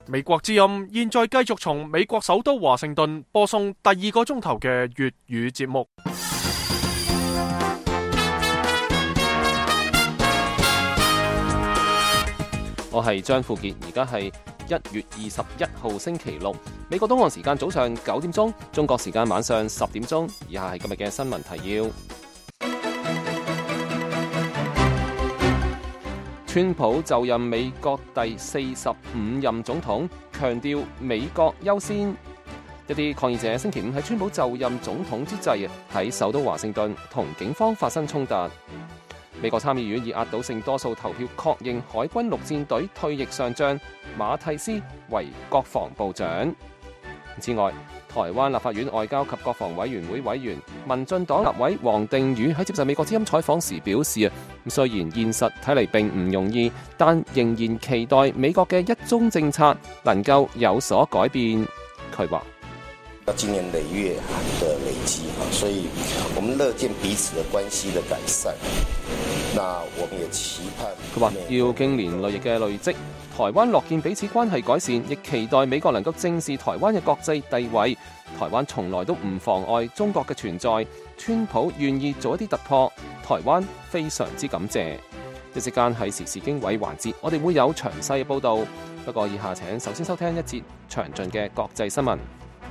美國之音現在繼續從美國首都華盛頓播送第2個鐘頭嘅粵語節目。 我係張富傑，而家係1月21號星期六，美國東岸時間早上9點鐘，中國時間晚上10點鐘。以下係今日嘅新聞提要。川普就任美國第45任總統，強調美國優先。一啲抗議者星期五喺川普就任總統之際，喺首都華盛頓同警方發生衝突。美國參議院以壓倒性多數投票確認海軍陸戰隊退役上將馬蒂斯為國防部長。此外，台灣立法院外交及國防委員會委員、民進黨立委黃定宇喺接受美國之音採訪時表示，雖然現實睇嚟並唔容易，但仍然期待美國嘅一中政策能夠有所改變。佢話： 經年累月的累積，所以我們樂見彼此的關係的改善。那我們也期盼佢話要經年累月嘅累積，台灣樂見彼此關係改善，亦期待美國能夠正視台灣嘅國際地位。台灣從來都唔妨礙中國嘅存在，川普願意做一啲突破，台灣非常之感謝。一時間係時事經緯環節，我哋會有詳細嘅報導。不過以下請首先收聽一節詳盡嘅國際新聞。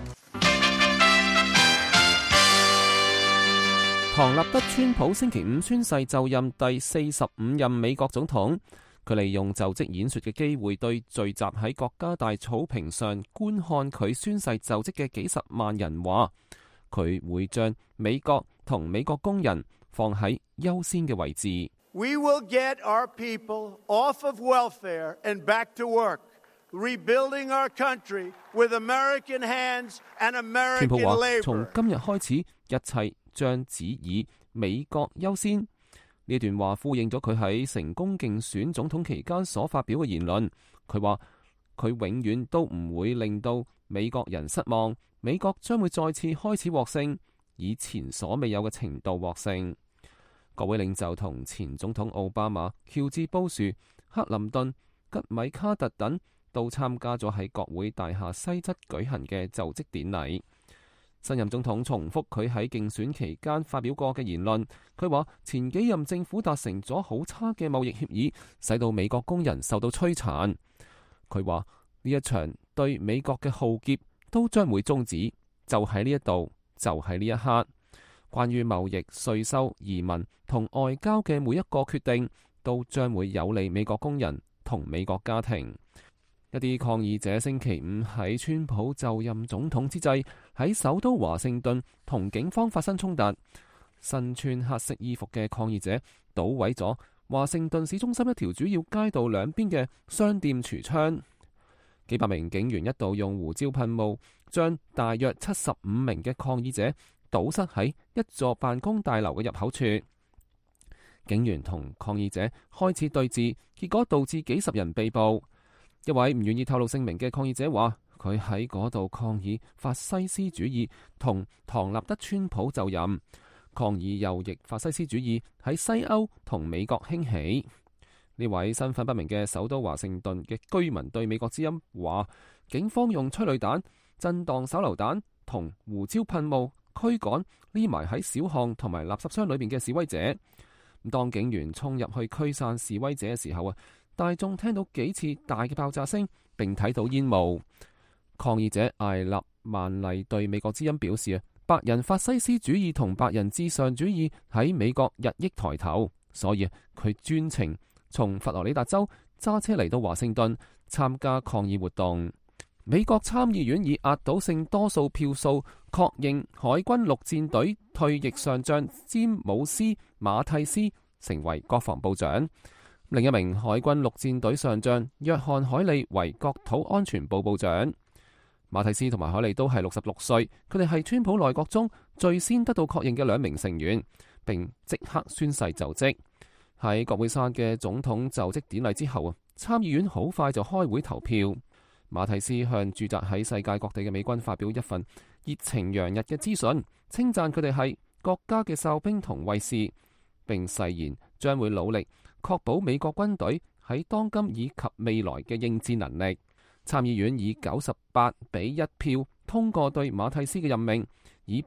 唐納德·川普星期五宣誓就任第45任美國總統。佢利用就職演說嘅機會，對聚集喺國家大草坪上觀看佢宣誓就職嘅幾十萬人話，佢會將美國同美國工人放喺優先嘅位置。 We will get our people off of welfare and back to work, rebuilding our country with American hands and American labor。川普話：從今日開始，一切將只以美國優先。呢段話呼應咗佢喺成功競選總統期間所發表嘅言論。佢話：佢永遠都唔會令到美國人失望，美國將會再次開始獲勝，以前所未有嘅程度獲勝。各位領袖同前總統奧巴馬、喬治布殊、克林頓、吉米卡特等都參加咗喺國會大廈西側舉行嘅就職典禮。新任總統重複佢喺競選期間發表過嘅言論，佢話前幾任政府達成咗好差嘅貿易協議，使到美國工人受到摧殘。佢話呢一場對美國嘅浩劫都將會終止，就喺呢一度，就喺呢一刻。關於貿易、稅收、移民同外交嘅每一個決定，都將會有利美國工人同美國家庭。一啲抗議者星期五喺川普就任總統之際，喺首都華盛頓同警方發生衝突。身穿黑色衣服嘅抗議者搗毀咗華盛頓市中心一條主要街道兩邊嘅商店櫥窗。幾百名警員一度用胡椒噴霧將大約75名嘅抗議者堵塞喺一座辦公大樓嘅入口處。警員同抗議者開始對峙，結果導致幾十人被捕。一位唔願意透露姓名嘅抗議者話，佢喺嗰度抗議法西斯主義同唐納德·川普就任，抗議右翼法西斯主義喺西歐同美國興起。呢位身份不明嘅首都華盛頓嘅居民對美國之音話，警方用催淚彈、震盪手榴彈同胡椒噴霧驅趕匿埋喺小巷同埋垃圾箱裏面嘅示威者。當警員衝入去驅散示威者嘅時候大眾聽到幾次大嘅爆炸聲，並睇到煙霧。抗議者艾納曼麗對美國之音表示，白人法西斯主義同白人至上主義喺美國日益抬頭，所以佢專程從佛羅里達州揸車嚟到華盛頓參加抗議活動。美國參議院以壓倒性多數票數確認海軍陸戰隊退役上將詹姆斯馬蒂斯成為國防部長。另一名海軍陸戰隊上將約翰海利為國土安全部部長。馬蒂斯同埋海利都係66歲，佢哋係川普內閣中最先得到確認嘅兩名成員，並即刻宣誓就職。喺國會山嘅總統就職典禮之後參議院好快就開會投票。馬蒂斯向駐紮喺世界各地嘅美軍發表一份熱情洋溢嘅資訊，稱讚佢哋係國家嘅哨兵同衛士，並誓言將會努力確保美國軍隊喺當今以及未來嘅應戰能力。 參議院以98-1票通過對馬蒂斯嘅任命，以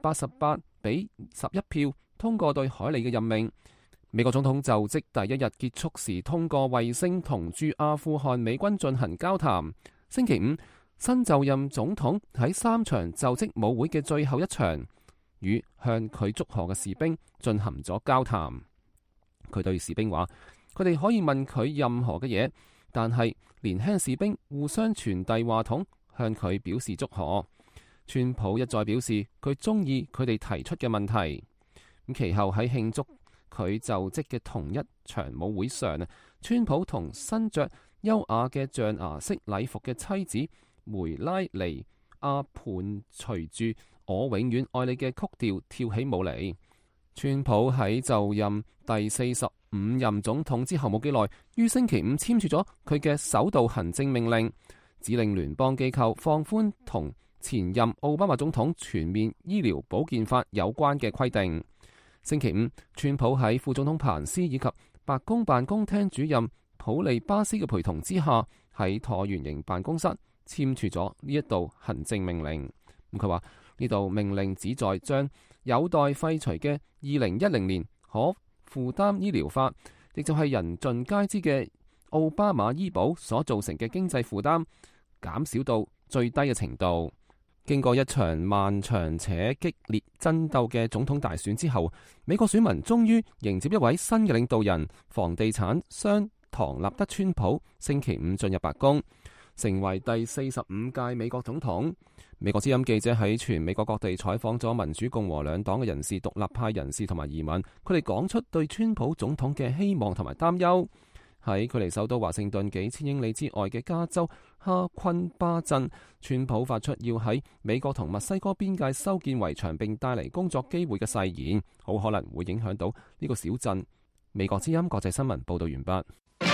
88-11票通過對凱利嘅任命。美國總統就職第一日結束時通過衛星同駐阿富汗美軍進行交談。星期五，新就任總統喺3場就職舞會嘅最後一場，與向佢祝賀嘅士兵進行咗交談。佢對士兵話：佢哋可以問佢任何嘅嘢，但係年輕士兵互相傳遞話筒，向佢表示祝賀。川普一再表示佢中意佢哋提出嘅問題。咁其後喺慶祝佢就職嘅同一場舞會上，川普同身着優雅嘅象牙式禮服嘅妻子梅拉尼亞伴隨住我永遠愛你嘅曲調跳起舞嚟。川普喺就任第45任總統之後冇幾耐，於星期五簽署咗佢嘅首道行政命令，指令聯邦機構放寬同前任奧巴馬總統全面醫療保健法有關嘅規定。星期五，川普喺副總統彭斯以及白宮辦公廳主任普利巴斯嘅陪同之下，喺橢圓形辦公室簽署咗呢一道行政命令。佢話呢道命令旨在將有待廢除嘅2010年可負擔醫療法，亦就係人盡皆知嘅奧巴馬醫保所造成嘅經濟負擔，減少到最低嘅程度。經過一場漫長且激烈爭鬥嘅總統大選之後，美國選民終於迎接一位新嘅領導人，房地產商唐納德川普星期五進入白宮，成為第45屆美國總統。美國之音記者喺全美國各地採訪咗民主共和兩黨嘅人士、獨立派人士同埋移民，佢哋講出對川普總統嘅希望同埋擔憂。喺距離首都華盛頓幾千英里之外嘅加州哈昆巴鎮，川普發出要喺美國同墨西哥邊界修建圍牆並帶嚟工作機會嘅誓言，好可能會影響到呢個小鎮。美國之音國際新聞報道完畢。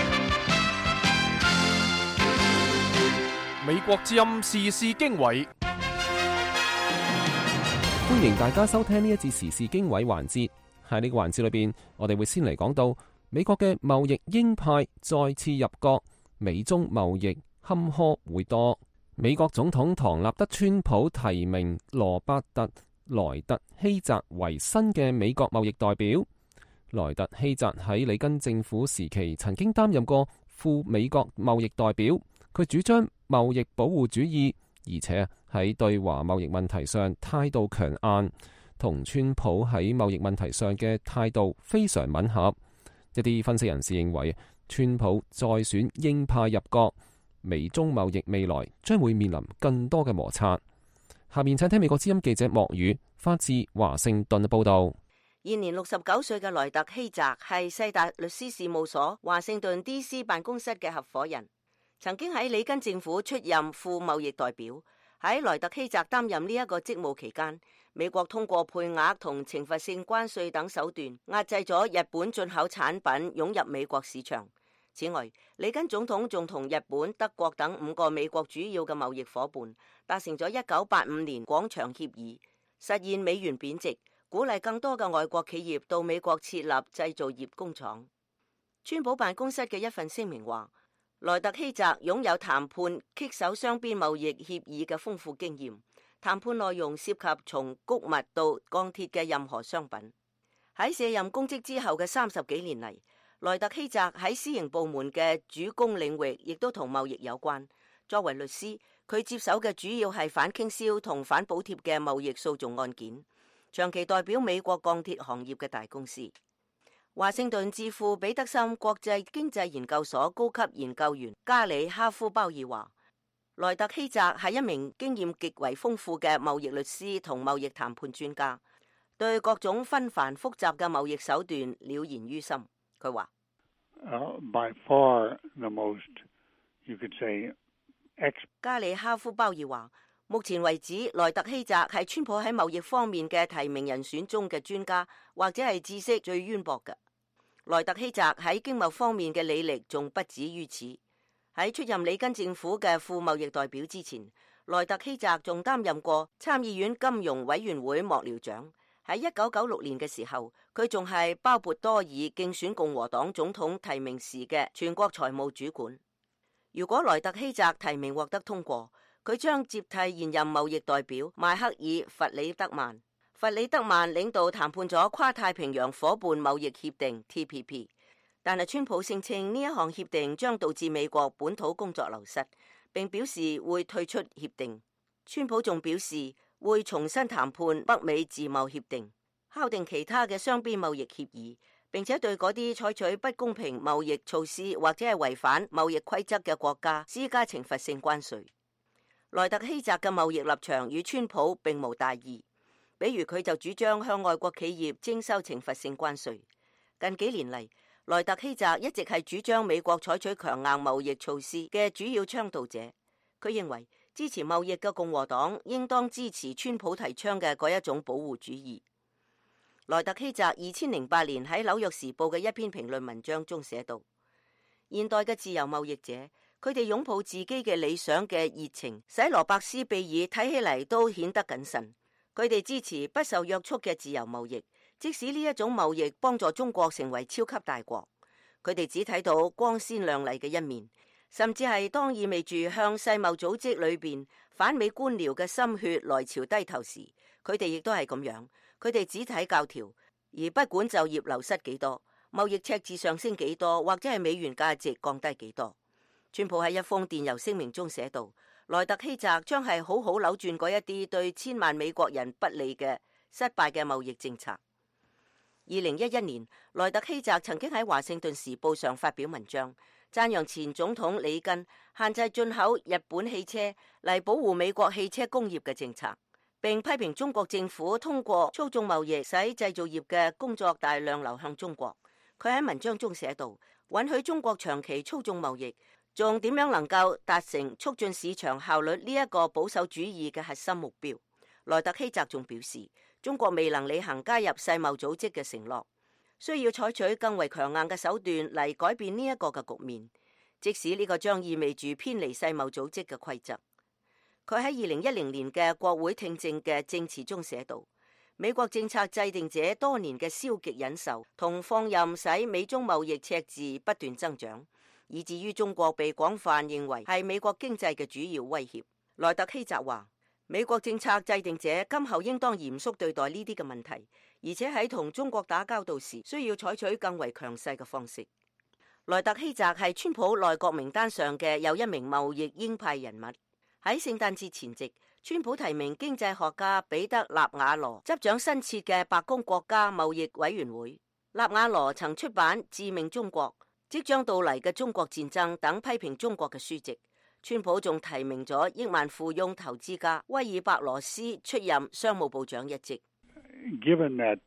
美國之音時事經緯， 歡迎大家收聽呢一節時事經緯環節。喺呢個環節裏邊，我哋會先嚟講到美國嘅貿易鷹派再次入閣，美中貿易坎坷會多。美國總統唐納德川普提名羅伯特萊特希澤為新嘅美國貿易代表。萊特希澤喺里根政府時期曾經擔任過副美國貿易代表，佢主張貿易保護主義，而且喺對華貿易問題上態度強硬，同川普喺貿易問題上嘅態度非常吻合。一啲分析人士認為，川普再選鷹派入閣，美中貿易未來將會面臨更多嘅摩擦。下面請聽美國之音記者莫宇發自華盛頓嘅報道。 現年69歲嘅萊特希澤係世達律師事務所華盛頓 DC 辦公室嘅合夥人，曾經喺里根政府出任副貿易代表。喺萊特希澤擔任呢一個職務期間，美國通過配額同懲罰性關稅等手段壓制咗日本進口產品湧入美國市場。此外，里根總統仲同日本、德國等5個美國主要嘅貿易夥伴達成咗1985年廣場協議，實現美元貶值，鼓勵更多嘅外國企業到美國設立製造業工廠。川普辦公室嘅一份聲明話，萊特希澤擁有談判棘手雙邊貿易協議嘅豐富經驗，談判內容涉及從穀物到鋼鐵嘅任何商品。喺卸任公職之後嘅30幾年嚟，萊特希澤喺私營部門嘅主攻領域亦都同貿易有關。作為律師，佢接手嘅主要係反傾銷同反補貼嘅貿易訴訟案件，長期代表美國鋼鐵行業嘅大公司。華盛頓智庫彼得森國際經濟研究所高級研究員加里哈夫鮑爾話，萊特希澤係一名經驗極為豐富嘅貿易律師同貿易談判專家，對各種紛繁複雜嘅貿易手段了然於心。佢話 ：By far the most, you could say, 加里哈夫鮑爾話，目前為止，萊特希澤係川普喺貿易方面嘅提名人選中嘅專家，或者係知識最淵博嘅。萊特希澤喺經貿方面嘅履歷仲不止於此。喺出任里根政府嘅副貿易代表之前，萊特希澤仲擔任過參議院金融委員會幕僚長。喺1996年嘅時候，佢仲係鮑勃多爾競選共和黨總統提名時嘅全國財務主管。 如果萊特希澤提名獲得通過，佢將接替現任貿易代表邁克爾·弗里德曼。弗里德曼領導談判咗跨太平洋夥伴貿易協定 TPP， 但係川普聲稱呢一項協定將導致美國本土工作流失，並表示會退出協定。川普仲表示會重新談判北美自貿協定，敲定其他嘅雙邊貿易協議，並且對嗰啲採取不公平貿易措施或者係違反貿易規則嘅國家施加懲罰性關稅。萊特希澤嘅貿易立場與川普並無大異。比如佢就主張向外國企業徵收懲罰性關稅。近幾年嚟，萊特希澤一直係主張美國採取強硬貿易措施嘅主要倡導者。佢認為支持貿易嘅共和黨應當支持川普提倡嘅嗰一種保護主義。萊特希澤2008年喺紐約時報嘅一篇評論文章中寫道：現代嘅自由貿易者，佢哋擁抱自己嘅理想嘅熱情，使羅伯斯庇爾睇起嚟都顯得謹慎。佢哋支持不受約束嘅自由貿易，即使呢一種貿易幫助中國成為超級大國。佢哋只睇到光鮮亮麗嘅一面，甚至係當意味住向世貿組織裏邊反美官僚嘅心血來潮低頭時，佢哋亦都係咁樣。佢哋只睇教條，而不管就業流失幾多，貿易赤字上升幾多，或者係美元價值降低幾多。川普喺一封電郵聲明中寫道：萊特希澤將係好好扭轉嗰一啲對千萬美國人不利嘅失敗嘅貿易政策。2011年，萊特希澤曾經喺華盛頓時報上發表文章，讚揚前總統里根限制進口日本汽車嚟保護美國汽車工業嘅政策，並批評中國政府通過操縱貿易使製造業嘅工作大量流向中國。佢喺文章中寫道：允許中國長期操縱貿易，仲點樣能夠達成促進市場效率呢一個保守主義嘅核心目標？萊特希澤仲表示，中國未能履行加入世貿組織嘅承諾，需要採取更為強硬嘅手段嚟改變呢一個嘅局面，即使呢個將意味住偏離世貿組織嘅規則。佢喺2010年嘅國會聽證嘅證詞中寫道：美國政策制定者多年嘅消極忍受同放任使美中貿易赤字不斷增長，以至於中國被廣泛認為係美國經濟嘅主要威脅。萊特希澤話：美國政策制定者今後應當嚴肅對待呢啲嘅問題，而且喺同中國打交道時需要採取更為強勢嘅方式。萊特希澤係川普內閣名單上嘅又一名貿易鷹派人物。喺聖誕節前夕，川普提名經濟學家彼得納瓦羅執掌新設嘅白宮國家貿易委員會。納瓦羅曾出版《致命中國》、即將到嚟嘅中國戰爭等批評中國嘅書籍。川普仲提名咗億萬富翁投資家威爾伯羅斯出任商務部長一職。 Given that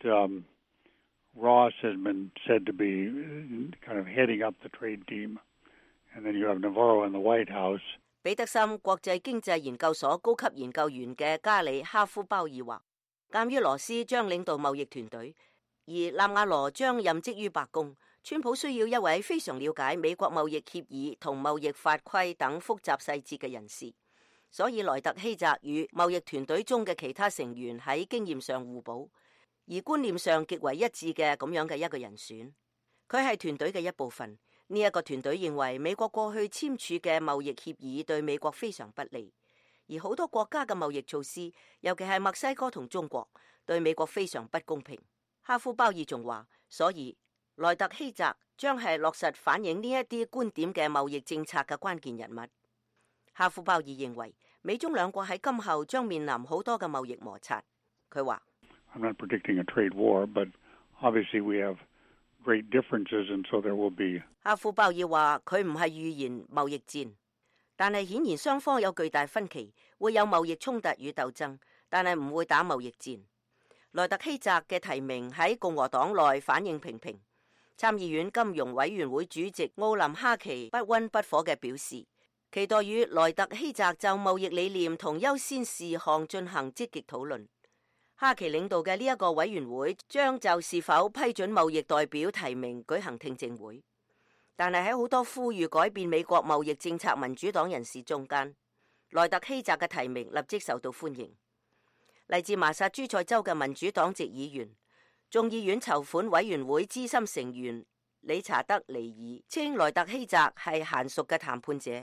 Ross has been said to be kind of heading up the trade team, and then you have Navarro in the White House. 彼得森國際經濟研究所高級研究員嘅加里哈夫鮑爾話，鑑於羅斯將領導貿易團隊，而納瓦羅將任職於白宮，川普需要一位非常了解美國貿易協議同貿易法規等複雜細節嘅人士，所以萊特希澤與貿易團隊中嘅其他成員喺經驗上互補，而觀念上極為一致嘅咁樣嘅一個人選。佢係團隊嘅一部分。呢一個團隊認為美國過去簽署嘅貿易協議對美國非常不利，而好多國家嘅貿易措施，尤其係墨西哥同中國，對美國非常不公平。哈夫鮑爾仲話，所以萊特希澤將係落實反映呢一啲觀點嘅貿易政策嘅關鍵人物。哈夫鮑爾認為美中兩國喺今後將面臨好多嘅貿易摩擦。佢話 I'm not predicting a trade war, but obviously we have great differences, and so there will be. 哈夫鮑爾話佢唔係預言貿易戰，但係顯然雙方有巨大分歧，會有貿易衝突與鬥爭，但係唔會打貿易戰。萊特希澤嘅提名喺共和黨內反應平平，參議院金融委員會主席奧林哈奇不溫不火嘅表示，期待與萊特希澤就貿易理念同優先事項進行積極討論。哈奇領導嘅呢一個委員會將就是否批准貿易代表提名舉行聽證會，但係喺好多呼籲改變美國貿易政策民主黨人士中間，萊特希澤嘅提名立即受到歡迎。嚟自麻薩諸塞州嘅民主黨籍議員、眾議院籌款委員會資深成員理查德尼爾稱萊特希澤係嫻熟嘅談判者，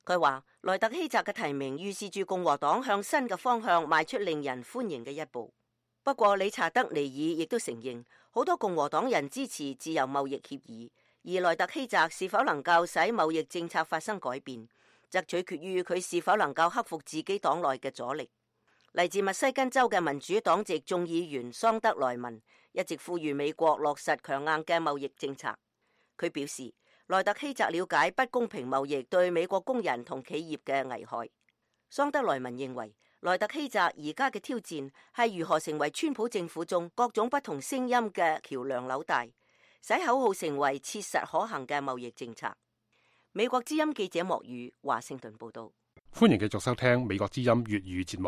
佢話萊特希澤嘅提名預示住共和黨向新嘅方向邁出令人歡迎嘅一步。不過理查德尼爾亦都承認，好多共和黨人支持自由貿易協議，而萊特希澤是否能夠使貿易政策發生改變，則取決於佢是否能夠克服自己黨內嘅阻力。嚟自密西根州嘅民主黨籍眾議員桑德萊文一直呼籲美國落實強硬嘅貿易政策。佢表示，萊特希澤了解不公平貿易對美國工人同企業嘅危害。桑德萊文認為，萊特希澤而家嘅挑戰係如何成為川普政府中各種不同聲音嘅橋梁紐帶，使口號成為切實可行嘅貿易政策。美國之音記者莫宇華盛頓報道。 歡迎繼續收聽美國之音粵語節目。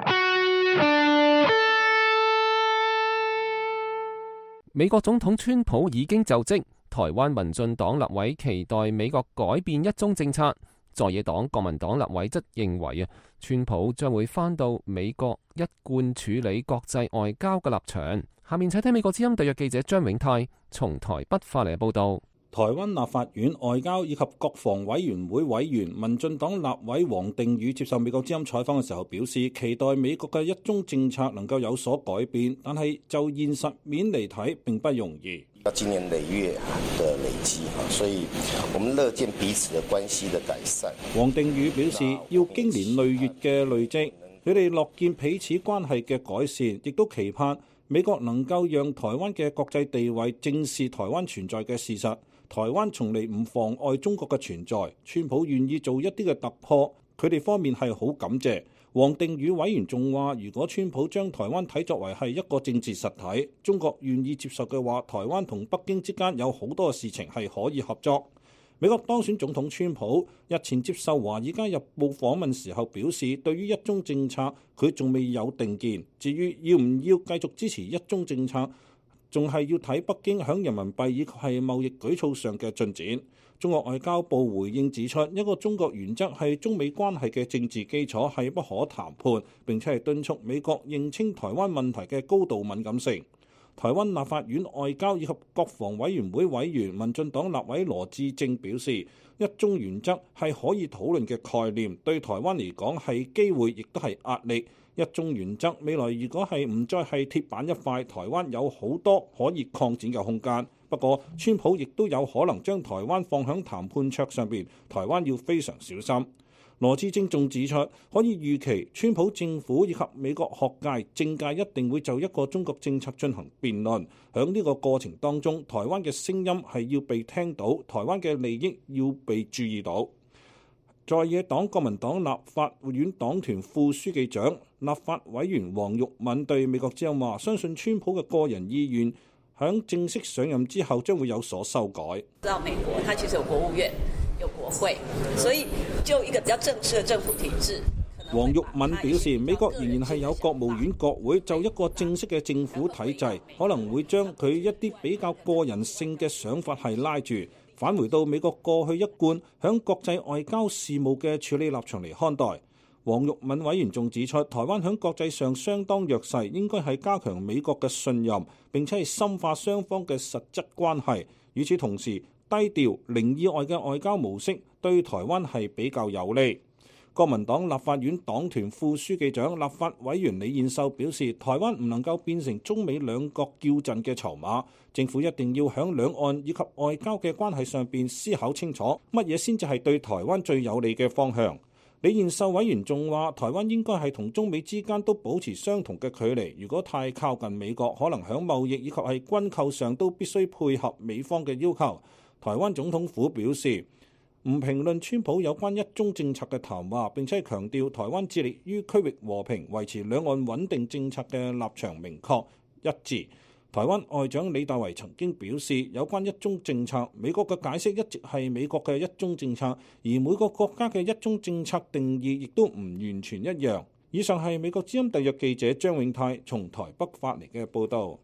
美國總統川普已經就職，台灣民進黨立委期待美國改變一中政策，在野黨國民黨立委則認為川普將會返到美國一貫處理國際外交嘅立場。下面請聽美國之音特約記者張永泰從台北發嚟報道。 台灣立法院外交以及國防委員會委員民進黨立委王定宇接受美國之音採訪嘅時候表示，期待美國嘅一中政策能夠有所改變，但係就現實面嚟睇並不容易。 經年累月的累積，所以我們樂見彼此的關係的改善。 王定宇表示，要經年累月嘅累積，佢哋樂見彼此關係嘅改善，亦都期盼美國能夠讓台灣嘅國際地位正視台灣存在嘅事實。台灣從嚟唔妨礙中國嘅存在，川普願意做一啲嘅突破，佢哋方面係好感謝。王定宇委員仲話，如果川普將台灣睇作為係一個政治實體，中國願意接受嘅話，台灣同北京之間有好多事情係可以合作。美國當選總統川普日前接受《華爾街日報》訪問時候表示，對於一中政策佢仲未有定見，至於要唔要繼續支持一中政策，仲係要睇北京響人民幣以及係貿易舉措上嘅進展。中國外交部回應指出，一個中國原則係中美關係嘅政治基礎，係不可談判，並且係敦促美國認清台灣問題嘅高度敏感性。台灣立法院外交以及國防委員會委員民進黨立委羅致政表示，一中原則係可以討論嘅概念，對台灣嚟講係機會，亦都係壓力。一中原則未來如果係唔再係鐵板一塊，台灣有好多可以擴展嘅空間。不過川普亦都有可能將台灣放響談判桌上邊，台灣要非常小心。羅致政仲指出，可以預期川普政府以及美國學界、政界一定會就一個中國政策進行辯論。響呢個過程當中，台灣嘅聲音係要被聽到，台灣嘅利益要被注意到。在野黨國民黨立法院黨團副書記長、立法委員黃玉敏對美國之音話，相信川普嘅個人意願響正式上任之後將會有所修改。 知道美國，它其實有國務院、有國會，所以就一個比較正式嘅政府體制。 黃玉敏表示，美國仍然係有國務院、國會，就一個正式嘅政府體制，可能會將佢一啲比較個人性嘅想法係拉住。返回到美國過去一貫響國際外交事務嘅處理立場嚟看待。黃玉敏委員仲指出，台灣響國際上相當弱勢，應該係加強美國嘅信任，並且係深化雙方嘅實質關係。與此同時，低調零意外嘅外交模式對台灣係比較有利。國民黨立法院黨團副書記長、立法委員李彥秀表示，台灣唔能夠變成中美兩國叫陣嘅籌碼，政府一定要響兩岸以及外交嘅關係上邊思考清楚，乜嘢先至係對台灣最有利嘅方向。李彥秀委員仲話，台灣應該係同中美之間都保持相同嘅距離，如果太靠近美國，可能響貿易以及係軍購上都必須配合美方嘅要求。台灣總統府表示，唔評論川普有關一中政策嘅談話，並且強調台灣致力於區域和平、維持兩岸穩定政策嘅立場明確一致。台灣外長李大維曾經表示，有關一中政策，美國嘅解釋一直係美國嘅一中政策，而每個國家嘅一中政策定義亦都唔完全一樣。以上係美國之音特約記者張永泰從台北發嚟嘅報導。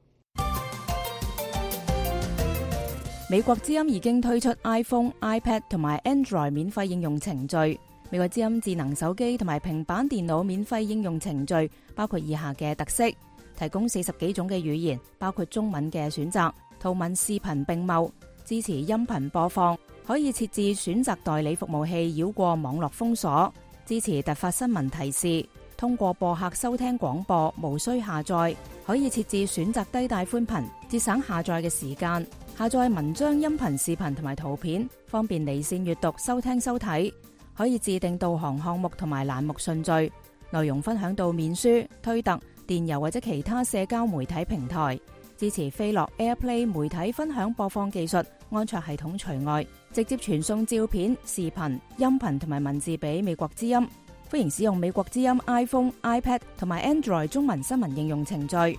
美國之音已經推出 iPhone、iPad 同埋 Android 免費應用程序。美國之音智能手機同埋平板電腦免費應用程序包括以下嘅特色：提供40幾種嘅語言，包括中文嘅選擇，圖文視頻並茂， 支持音頻播放，可以設置選擇代理服務器繞過網絡封鎖，支持突發新聞提示，通過播客收聽廣播無需下載，可以設置選擇低帶寬頻，節省下載嘅時間，下載文章、音頻、視頻同埋圖片，方便離線閱讀、收聽收睇，可以自定導航項目同埋欄目順序，內容分享到面書、推特、電郵或者其他社交媒體平台，支持飛樂 AirPlay 媒體分享播放技術，安卓系統除外，直接傳送照片、視頻、音頻同埋文字俾美國之音。歡迎使用美國之音 iPhone、iPad 同埋 Android 中文新聞應用程序。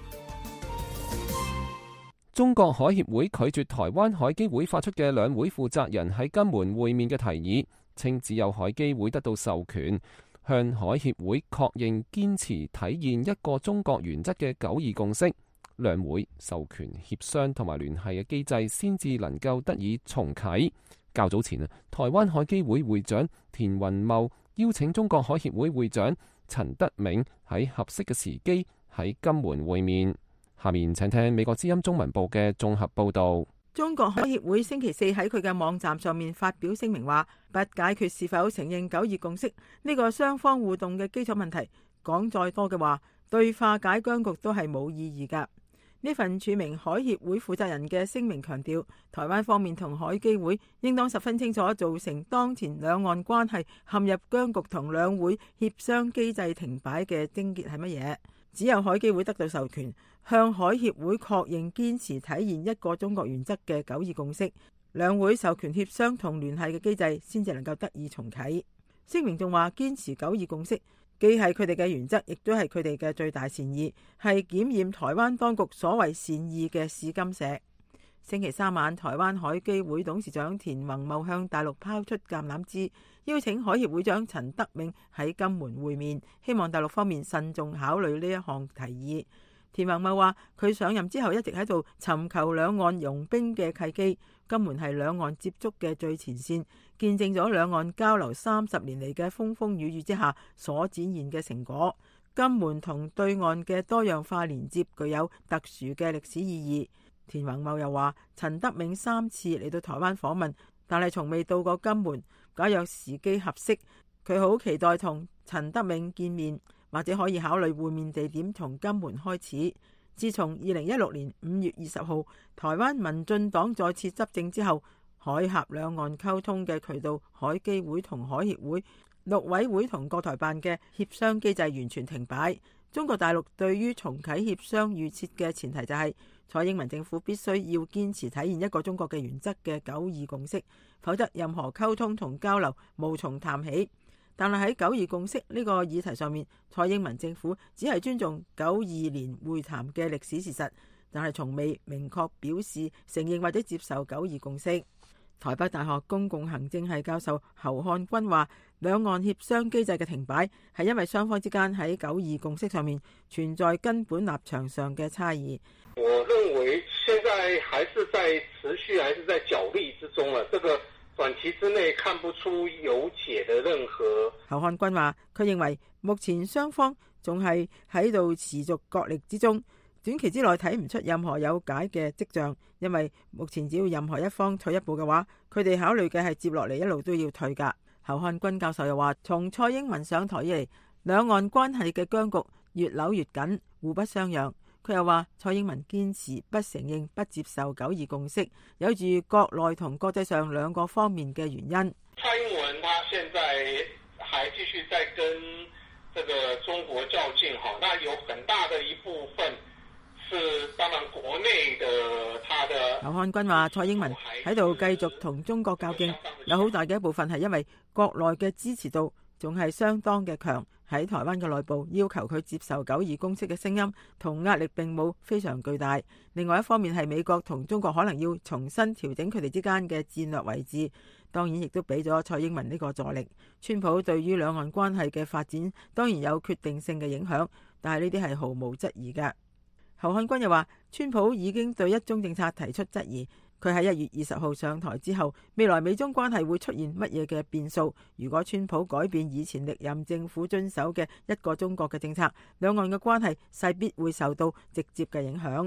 中國海協會拒絕台灣海基會發出嘅兩會負責人喺金門會面嘅提議，稱只有海基會得到授權，向海協會確認堅持體現一個中國原則嘅九二共識，兩會授權協商同埋聯繫嘅機制先至能夠得以重啟。較早前台灣海基會會長田雲茂邀請中國海協會會長陳德銘喺合適嘅時機喺金門會面。下面請聽美國之音中文部嘅綜合報導。 中國海協會星期四喺佢嘅網站上面發表聲明話，不解決是否承認九二共識呢個雙方互動嘅基礎問題，講再多嘅話，對化解僵局都係冇意義㗎。呢份署名海協會負責人嘅聲明強調，台灣方面同海基會應當十分清楚造成當前兩岸關係陷入僵局同兩會協商機制停擺嘅症結係乜嘢。只有海基會得到授權，向海協會確認堅持體現一個中國原則嘅九二共識，兩會授權協商同聯繫嘅機制先至能夠得以重啟。聲明仲話，堅持九二共識既係佢哋嘅原則，亦都係佢哋嘅最大善意，係檢驗台灣當局所謂善意嘅試金石。星期三晚，台灣海基會董事長田宏茂向大陸拋出橄欖枝，邀請海協會長陳德銘喺金門會面，希望大陸方面慎重考慮呢一項提議。田宏茂話，佢上任之後一直喺度尋求兩岸融冰嘅契機，金門係兩岸接觸嘅最前線，見證咗兩岸交流30年嚟嘅風風雨雨之下所展現嘅成果。金門同對岸嘅多樣化連接具有特殊嘅歷史意義。田宏茂又話，陳德銘3次嚟到台灣訪問，但係從未到過金門。假若時機合適，佢好期待同陳德銘見面，或者可以考慮會面地點從金門開始。自從2016年5月20號台灣民進黨再次執政之後，海峽兩岸溝通嘅渠道，海基會同海協會、陸委會同國台辦嘅協商機制完全停擺。中國大陸對於重啟協商預設嘅前提就係蔡英文政府必須要堅持體現一個中國嘅原則嘅九二共識，否則任何溝通同交流無從談起。但係喺九二共識呢個議題上面，蔡英文政府只係尊重92年會談嘅歷史事實，但係從未明確表示承認或者接受九二共識。台北大學公共行政系教授侯漢軍話，兩岸協商機制嘅停擺係因為雙方之間喺九二共識上面存在根本立場上嘅差異。 我認為現在還是在持續，還是在角力之中了。這個短期之內看不出有解的任何。 侯漢軍話，佢認為目前雙方仲係喺度持續角力之中，短期之內睇唔出任何有解嘅跡象，因為目前只要任何一方退一步嘅話，佢哋考慮嘅係接落嚟一路都要退㗎。侯漢軍教授又話，從蔡英文上台以嚟，兩岸關係嘅僵局越扭越緊，互不相讓。佢又話，蔡英文堅持不承認、不接受九二共識，有住國內同國際上兩個方面嘅原因。 蔡英文他現在還繼續在跟這個中國較勁，那有很大的一部分是當然國內的他的。 侯漢軍話，蔡英文喺度繼續同中國較勁，有好大嘅一部分係因為國內嘅支持度仲係相當嘅強。喺台灣嘅內部要求佢接受九二共識嘅聲音同壓力並冇非常巨大。另外一方面係美國同中國可能要重新調整佢哋之間嘅戰略位置，當然亦都俾咗蔡英文呢個助力。川普對於兩岸關係嘅發展當然有決定性嘅影響，但係呢啲係毫無質疑嘅。侯漢軍又話，川普已經對一中政策提出質疑。佢喺1月20號上台之後，未來美中關係會出現乜嘢嘅變數？如果川普改變以前歷任政府遵守嘅一個中國嘅政策，兩岸嘅關係勢必會受到直接嘅影響。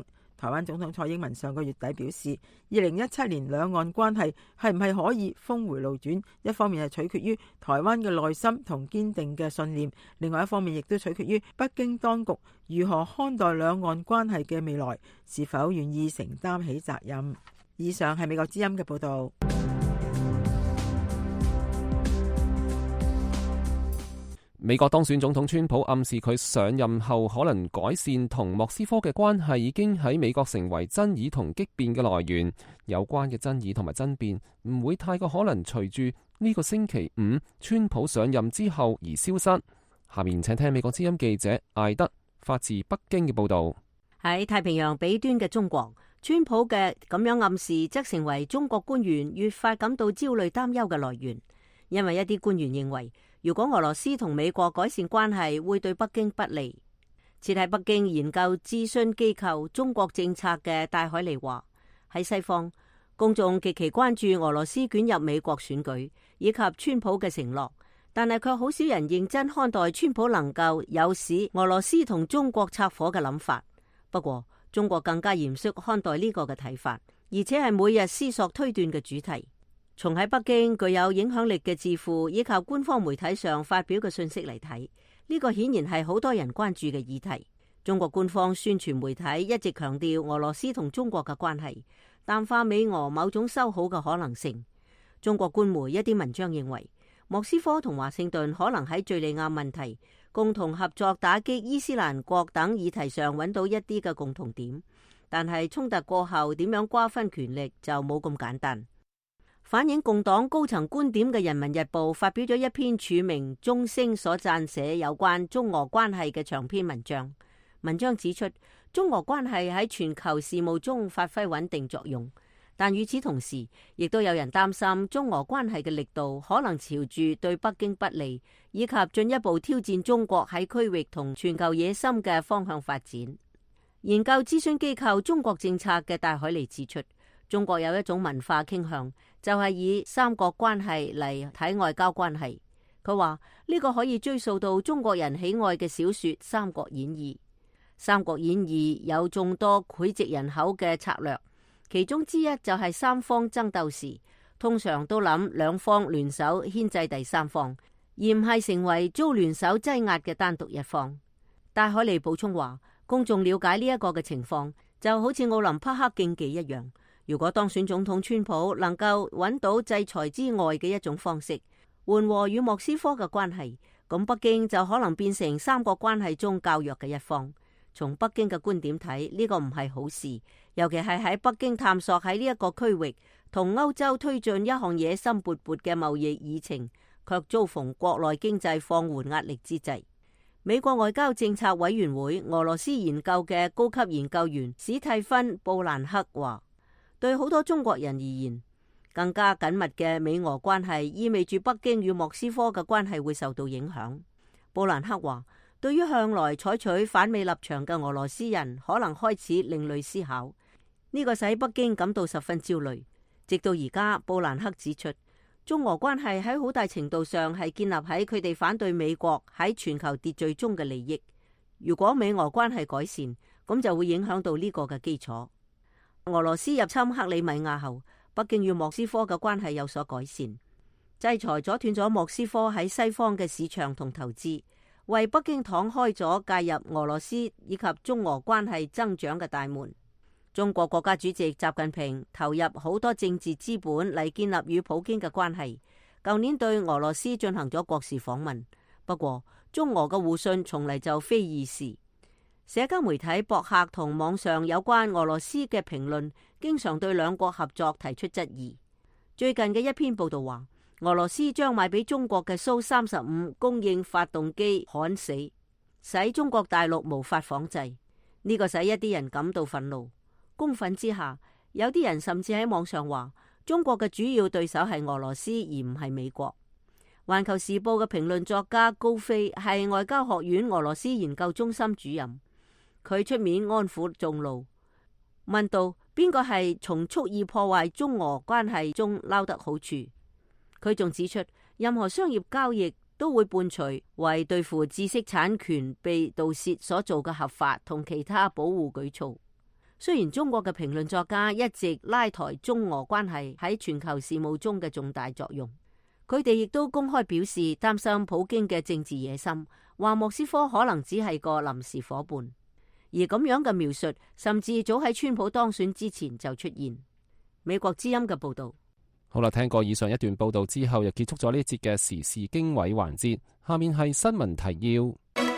台灣總統蔡英文上個月底表示，2017年兩岸關係係唔係可以峰回路轉，一方面係取決於台灣嘅內心同堅定嘅信念，另外一方面亦都取決於北京當局如何看待兩岸關係嘅未來，是否願意承擔起責任。以上係美國之音嘅報道。 美國當選總統川普暗示佢上任後可能改善同莫斯科嘅關係，已經喺美國成為爭議同激變嘅來源。有關嘅爭議同埋爭辯唔會太過可能隨住呢個星期五川普上任之後而消失。下面請聽美國之音記者艾德發自北京嘅報道。 喺太平洋彼端嘅中國，川普嘅咁樣暗示則成為中國官員越發感到焦慮擔憂嘅來源，因為一啲官員認為，如果俄羅斯同美國改善關係，會對北京不利。設喺北京研究諮詢機構中國政策嘅戴海尼話，喺西方，公眾極其關注俄羅斯捲入美國選舉以及川普嘅承諾，但係卻好少人認真看待川普能夠誘使俄羅斯同中國拆夥嘅諗法。不過，中國更加嚴肅看待呢個嘅睇法，而且係每日思索推斷嘅主題。從喺北京具有影響力嘅智庫以及官方媒體上發表嘅信息嚟睇，呢個顯然係好多人關注嘅議題。中國官方宣傳媒體一直強調俄羅斯同中國嘅關係，淡化美俄某種修好嘅可能性。中國官媒一啲文章認為，莫斯科同華盛頓可能喺敘利亞問題、共同合作打擊伊斯蘭國等議題上揾到一啲嘅共同點，但係衝突過後點樣瓜分權力就冇咁簡單。反映共黨高層觀點嘅《人民日報》發表咗一篇署名鐘聲所撰寫有關中俄關係嘅長篇文章。文章指出，中俄關係喺全球事務中發揮穩定作用，但與此同時，亦都有人擔心中俄關係嘅力度可能朝住對北京不利，以及進一步挑戰中國喺區域同全球野心嘅方向發展。研究諮詢機構中國政策嘅戴海尼指出，中國有一種文化傾向，就係以三角關係嚟睇外交關係。佢話呢個可以追溯到中國人喜愛嘅小說《三國演義》。《三國演義》有眾多膾炙人口嘅策略，其中之一就係三方爭鬥時，通常都諗兩方聯手牽制第三方，而唔係成為遭聯手擠壓嘅單獨一方。戴海尼補充話，公眾了解呢一個嘅情況，就好似奧林匹克競技一樣。如果當選總統川普能夠揾到制裁之外嘅一種方式，緩和與莫斯科嘅關係，咁北京就可能變成三國關係中較弱嘅一方。從北京嘅觀點睇，呢個唔係好事，尤其係喺北京探索喺呢一個區域同歐洲推進一項野心勃勃嘅貿易議程，卻遭逢國內經濟放緩壓力之際。美國外交政策委員會俄羅斯研究嘅高級研究員史蒂芬·布蘭克話，對好多中國人而言，更加緊密嘅美俄關係意味住北京與莫斯科嘅關係會受到影響。布蘭克話，對於向來採取反美立場嘅俄羅斯人，可能開始另類思考，呢個使北京感到十分焦慮。直到而家，布蘭克指出，中俄關係喺好大程度上係建立喺佢哋反對美國喺全球秩序中嘅利益。如果美俄關係改善，咁就會影響到呢個嘅基礎。俄羅斯入侵克里米亞後，北京與莫斯科嘅關係有所改善，制裁阻斷咗莫斯科喺西方嘅市場同投資，為北京敞開咗介入俄羅斯以及中俄關係增長嘅大門。中國國家主席習近平投入好多政治資本嚟建立與普京嘅關係，舊年對俄羅斯進行咗國事訪問。不過，中俄嘅互信從嚟就非易事。社交媒體、博客同網上有關俄羅斯嘅評論，經常對兩國合作提出質疑。最近嘅一篇報道話，俄羅斯將賣俾中國嘅蘇35供應發動機焊死，使中國大陸無法仿製。呢個使一啲人感到憤怒。公憤之下，有啲人甚至喺網上話，中國嘅主要對手係俄羅斯，而唔係美國。環球時報嘅評論作家高飛係外交學院俄羅斯研究中心主任。佢出面安撫眾怒，問道邊個係從蓄意破壞中俄關係中撈得好處。佢仲指出，任何商業交易都會伴隨為對付知識產權被盜竊所做嘅合法同其他保護舉措。 雖然中國嘅評論作家一直拉抬中俄關係喺全球事務中嘅重大作用，佢哋亦都公開表示擔心普京嘅政治野心，話莫斯科可能只係個臨時夥伴。而咁樣嘅描述，甚至早喺川普當選之前就出現。美國之音嘅報道。 好啦，聽過以上一段報道之後，又結束咗呢一節嘅時事經緯環節。下面係新聞提要。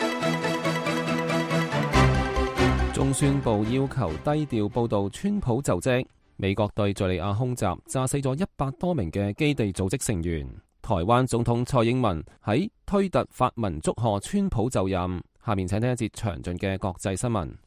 中宣部要求低調報道川普就職。美國對敘利亞空襲炸死咗100多名嘅基地組織成員。台灣總統蔡英文喺推特發文祝賀川普就任。下面請聽一節詳盡嘅國際新聞。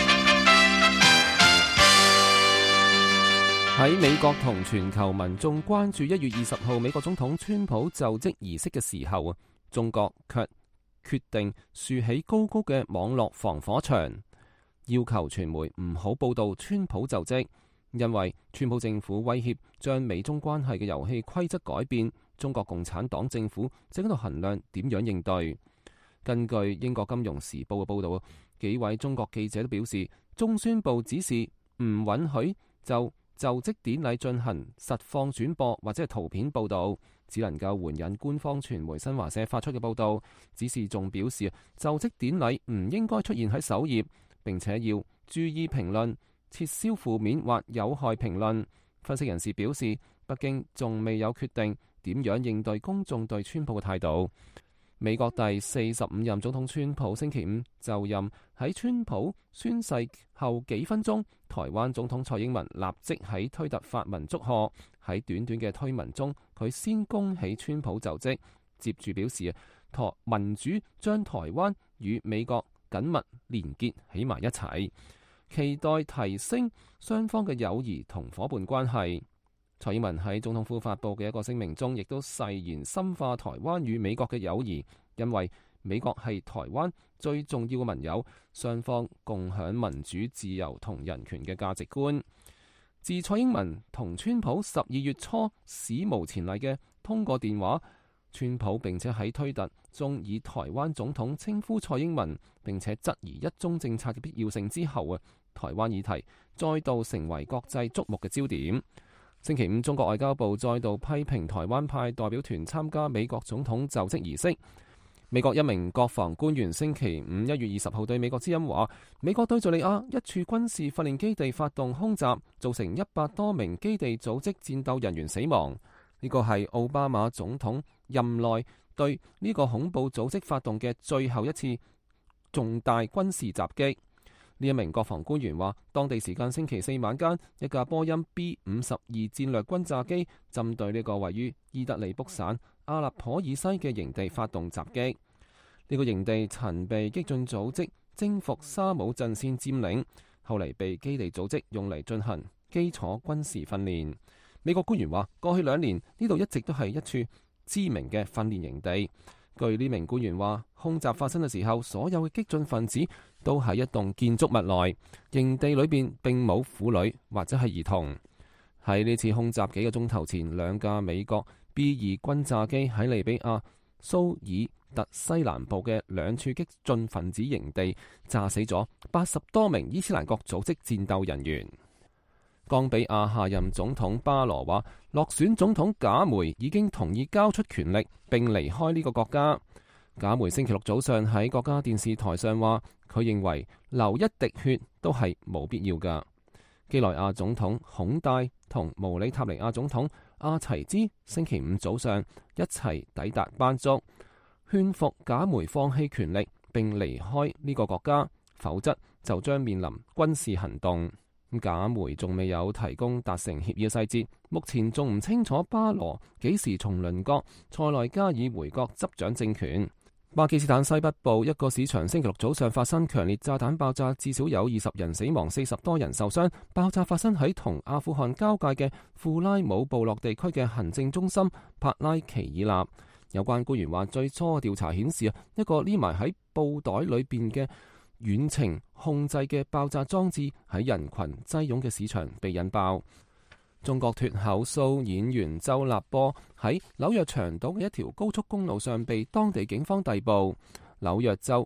喺美國同全球民眾關注1月20號美國總統川普就職儀式嘅時候，中國卻決定豎起高高嘅網絡防火牆，要求傳媒唔好報道川普就職，因為川普政府威脅將美中關係嘅遊戲規則改變，中國共產黨政府正喺度衡量點樣應對。根據英國金融時報嘅報道，幾位中國記者都表示，中宣部指示唔允許就職典禮進行實況轉播或者係圖片報導，只能夠援引官方傳媒新華社發出嘅報導。指示仲表示，就職典禮唔應該出現喺首頁，並且要注意評論，撤銷負面或有害評論。分析人士表示，北京仲未有決定點樣應對公眾對川普嘅態度。美國第45任總統川普星期五就任，喺川普宣誓後幾分鐘，台灣總統蔡英文立即喺推特發文祝賀。喺短短嘅推文中，佢先恭喜川普就職，接住表示民主將台灣與美國緊密連結起埋一齊，期待提升雙方嘅友誼同夥伴關係。蔡英文喺總統府發佈嘅一個聲明中，亦都誓言深化台灣與美國嘅友誼，因為美國係台灣最重要嘅盟友，雙方共享民主、自由同人權嘅價值觀。自蔡英文同川普12月初史無前例嘅通過電話，川普並且喺推特中以台灣總統稱呼蔡英文，並且質疑一中政策嘅必要性之後，台灣議題再度成為國際矚目嘅焦點。星期五，中國外交部再度批評台灣派代表團參加美國總統就職儀式。美國一名國防官員星期五1月20號對美國之音話，美國對敘利亞一處軍事訓練基地發動空襲，造成100多名基地組織戰鬥人員死亡。呢個係奧巴馬總統任內對呢個恐怖組織發動嘅最後一次重大軍事襲擊。呢一名國防官員話，當地時間星期四晚間，一架波音 B-52戰略轟炸機針對呢個位於伊德利卜省阿勒頗以西嘅營地發動襲擊。呢個營地曾被激進組織征服沙姆陣線佔領，後嚟被基地組織用嚟進行基礎軍事訓練。美國官員話，過去2年呢度一直都係一處知名嘅訓練營地。據呢名官員話，空襲發生嘅時候，所有嘅激進分子都喺一棟建築物內，營地裏邊並冇婦女或者係兒童。喺呢次空襲幾個鐘頭前，2架美國 B-2轟炸機喺利比亞蘇爾特西南部嘅2處激進分子營地炸死咗80多名伊斯蘭國組織戰鬥人員。岡比亞下任總統巴羅話，落選總統賈梅已經同意交出權力並離開呢個國家。賈梅星期六早上喺國家電視台上話，佢認為流一滴血都係冇必要㗎。基萊亞總統孔戴同毛里塔尼亞總統阿齊茲星期五早上一齊抵達班竹，勸服賈梅放棄權力並離開呢個國家，否則就將面臨軍事行動。賈梅仲未有提供達成協議嘅細節，目前仲唔清楚巴羅幾時從鄰國塞內加爾回國執掌政權。巴基斯坦西北部一個市場星期六早上發生強烈炸彈爆炸，至少有20人死亡，40多人受傷。爆炸發生喺同阿富汗交界嘅庫拉姆部落地區嘅行政中心帕拉奇爾納。有關官員話，最初調查顯示一個匿埋喺布袋裏邊嘅遠程控制嘅爆炸裝置喺人群擠擁嘅市場被引爆。中國脫口秀演員周立波喺紐約長島嘅一條高速公路上被當地警方逮捕。紐約州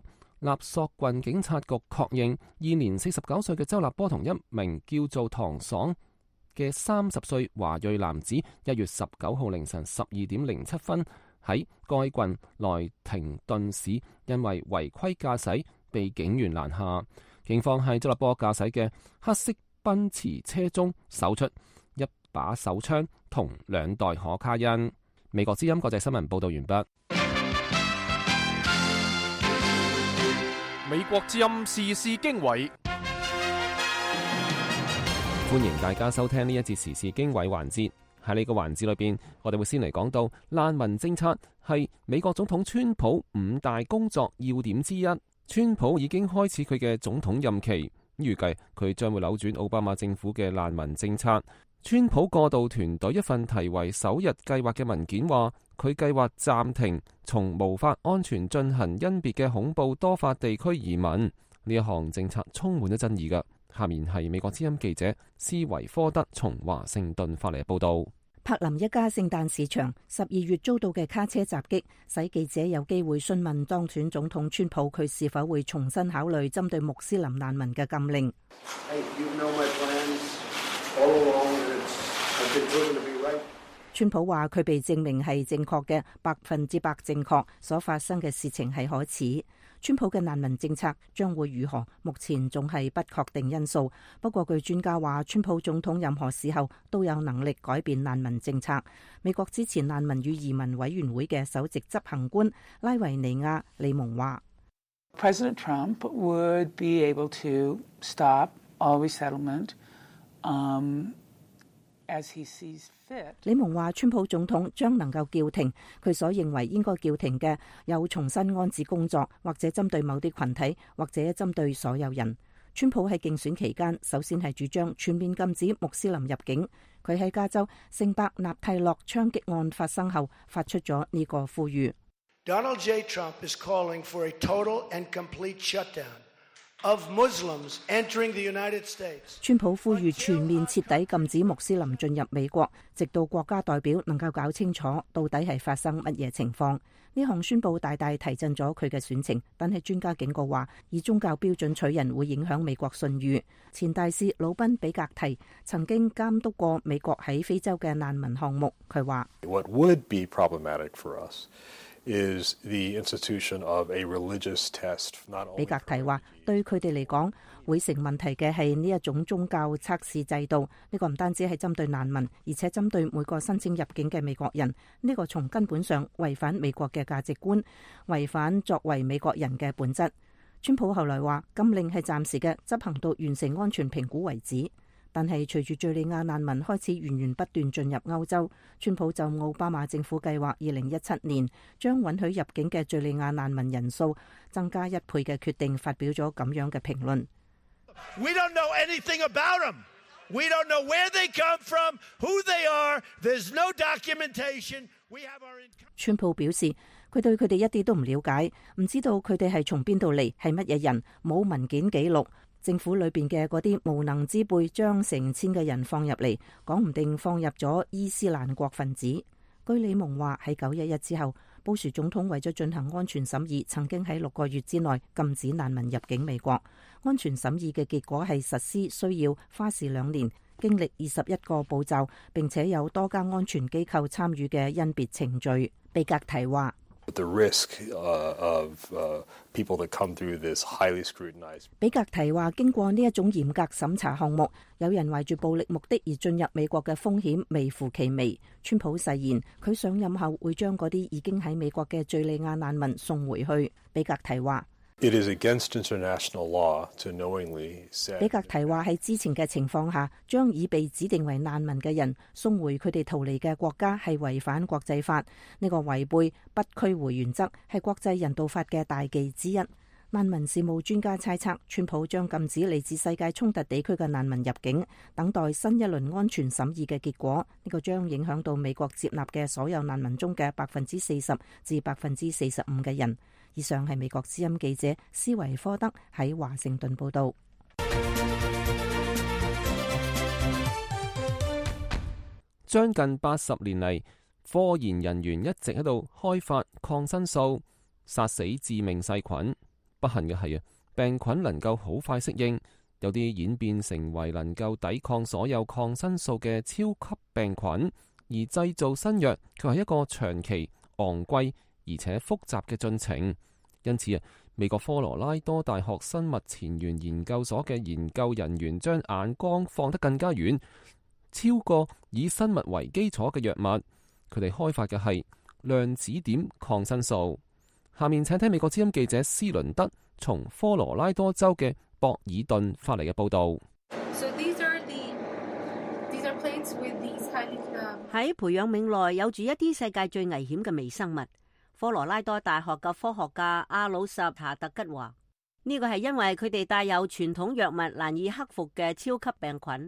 納索郡警察局確認，現年49歲嘅周立波同一名叫做唐爽嘅30歲華裔男子1月19號凌晨12點07分喺該郡萊廷頓市因為違規駕駛被警員攔下。警方喺周立波駕駛嘅黑色奔馳車中搜出一把手槍同2袋可卡因。美國之音國際新聞報道完畢。 美國之音時事經緯， 歡迎大家收聽呢一節時事經緯環節。喺呢個環節裏邊，我哋會先嚟講到難民政策係美國總統川普5大工作要點之一。川普已經開始佢嘅總統任期，預計佢將會扭轉奧巴馬政府嘅難民政策。川普過渡團隊一份題為首日計劃嘅文件話，佢計劃暫停從無法安全進行甄別嘅恐怖多發地區移民。呢一項政策充滿咗爭議㗎。下面係美國之音記者斯維科德從華盛頓發嚟嘅報道。 柏林一家聖誕市場12月遭到嘅卡車襲擊，使記者有機會詢問當選總統川普佢是否會重新考慮針對穆斯林難民嘅禁令。川普話佢被證明係正確嘅，100%正確，所發生嘅事情係可恥。川普嘅難民政策將會如何，目前仲係不確定因素。不過據專家話，川普總統任何時候都有能力改變難民政策。美國支持難民與移民委員會嘅首席執行官拉維尼亞利蒙話 ：President Trump would be able to stop all resettlement, as he sees fit. 李蒙話，川普總統將能夠叫停佢所認為應該叫停嘅有重新安置工作，或者針對某啲群體，或者針對所有人。川普喺競選期間首先係主張全面禁止穆斯林入境。佢喺加州聖伯納蒂諾槍擊案發生後發出咗呢個呼籲。 Donald J. Trump is calling for a total and complete shutdown of Muslims entering the United States. 川普呼籲全面徹底禁止穆斯林進入美國，直到國家代表能夠搞清楚到底係發生乜嘢情況。呢項宣佈大大提振咗佢嘅選情，但係專家警告話，以宗教標準取人會影響美國信譽。前大使魯賓比格提曾經監督過美國喺非洲嘅難民項目，佢話 ：What would be problematic for us is the institution of a religious test. 比格提話，對佢哋嚟講，會成問題嘅係呢一種宗教測試制度。呢個唔單止係針對難民，而且針對每個申請入境嘅美國人。呢個從根本上違反美國嘅價值觀，違反作為美國人嘅本質。川普後來話，禁令係暫時嘅，執行到完成安全評估為止。但係隨住敘利亞難民開始源源不斷進入歐洲，川普就奧巴馬政府計劃2017年將允許入境嘅敘利亞難民人數增加1倍嘅決定發表咗咁樣嘅評論。 We don't know anything about them. We don't know where they come from, who they are. There's no documentation. We have our... 川普表示，佢對佢哋一啲都唔了解，唔知道佢哋係從邊度嚟，係乜嘢人，冇文件記錄。政府裏邊嘅嗰啲無能之輩將成千嘅人放入嚟，講唔定放入咗伊斯蘭國分子。據李蒙話，喺911之後，布殊總統為咗進行安全審議，曾經喺6個月之內禁止難民入境美國。安全審議嘅結果係實施需要花時2年，經歷21個步驟，並且有多家安全機構參與嘅甄別程序。比格提話 ：The risk of people that come through this highly scrutinized. 比格提話，經過呢一種嚴格審查項目，有人懷住暴力目的而進入美國嘅風險微乎其微。川普誓言，佢上任後會將嗰啲已經喺美國嘅敘利亞難民送回去。比格提話 ：It is against international law to knowingly send. 比格提話，喺知情嘅情況下，將已被指定為難民嘅人送回佢哋逃離嘅國家係違反國際法。呢個違背不驅回原則係國際人道法嘅大忌之一。難民事務專家猜測，川普將禁止嚟自世界衝突地區嘅難民入境，等待新一輪安全審議嘅結果。呢個將影響到美國接納嘅所有難民中嘅40%至45%嘅人。以上係美國之音記者斯維科德喺華盛頓報道。 將近80年嚟，科研人員一直喺度開發抗生素，殺死致命細菌。 不幸嘅係病菌能夠好快適應，有啲演變成為能夠抵抗所有抗生素嘅超級病菌，而製造新藥卻係一個長期、昂貴而且複雜嘅進程。因此美國科羅拉多大學生物前沿研究所嘅研究人員將眼光放得更加遠，超過以生物為基礎嘅藥物，佢哋開發嘅係量子點抗生素。下面請聽美國之音記者斯倫德從科羅拉多州嘅博爾頓發嚟嘅報導。 喺培養皿內有住一啲世界最危險嘅微生物。科羅拉多大學嘅科學家阿魯什查特吉話：呢個係因為佢哋帶有傳統藥物難以克服嘅超級病菌。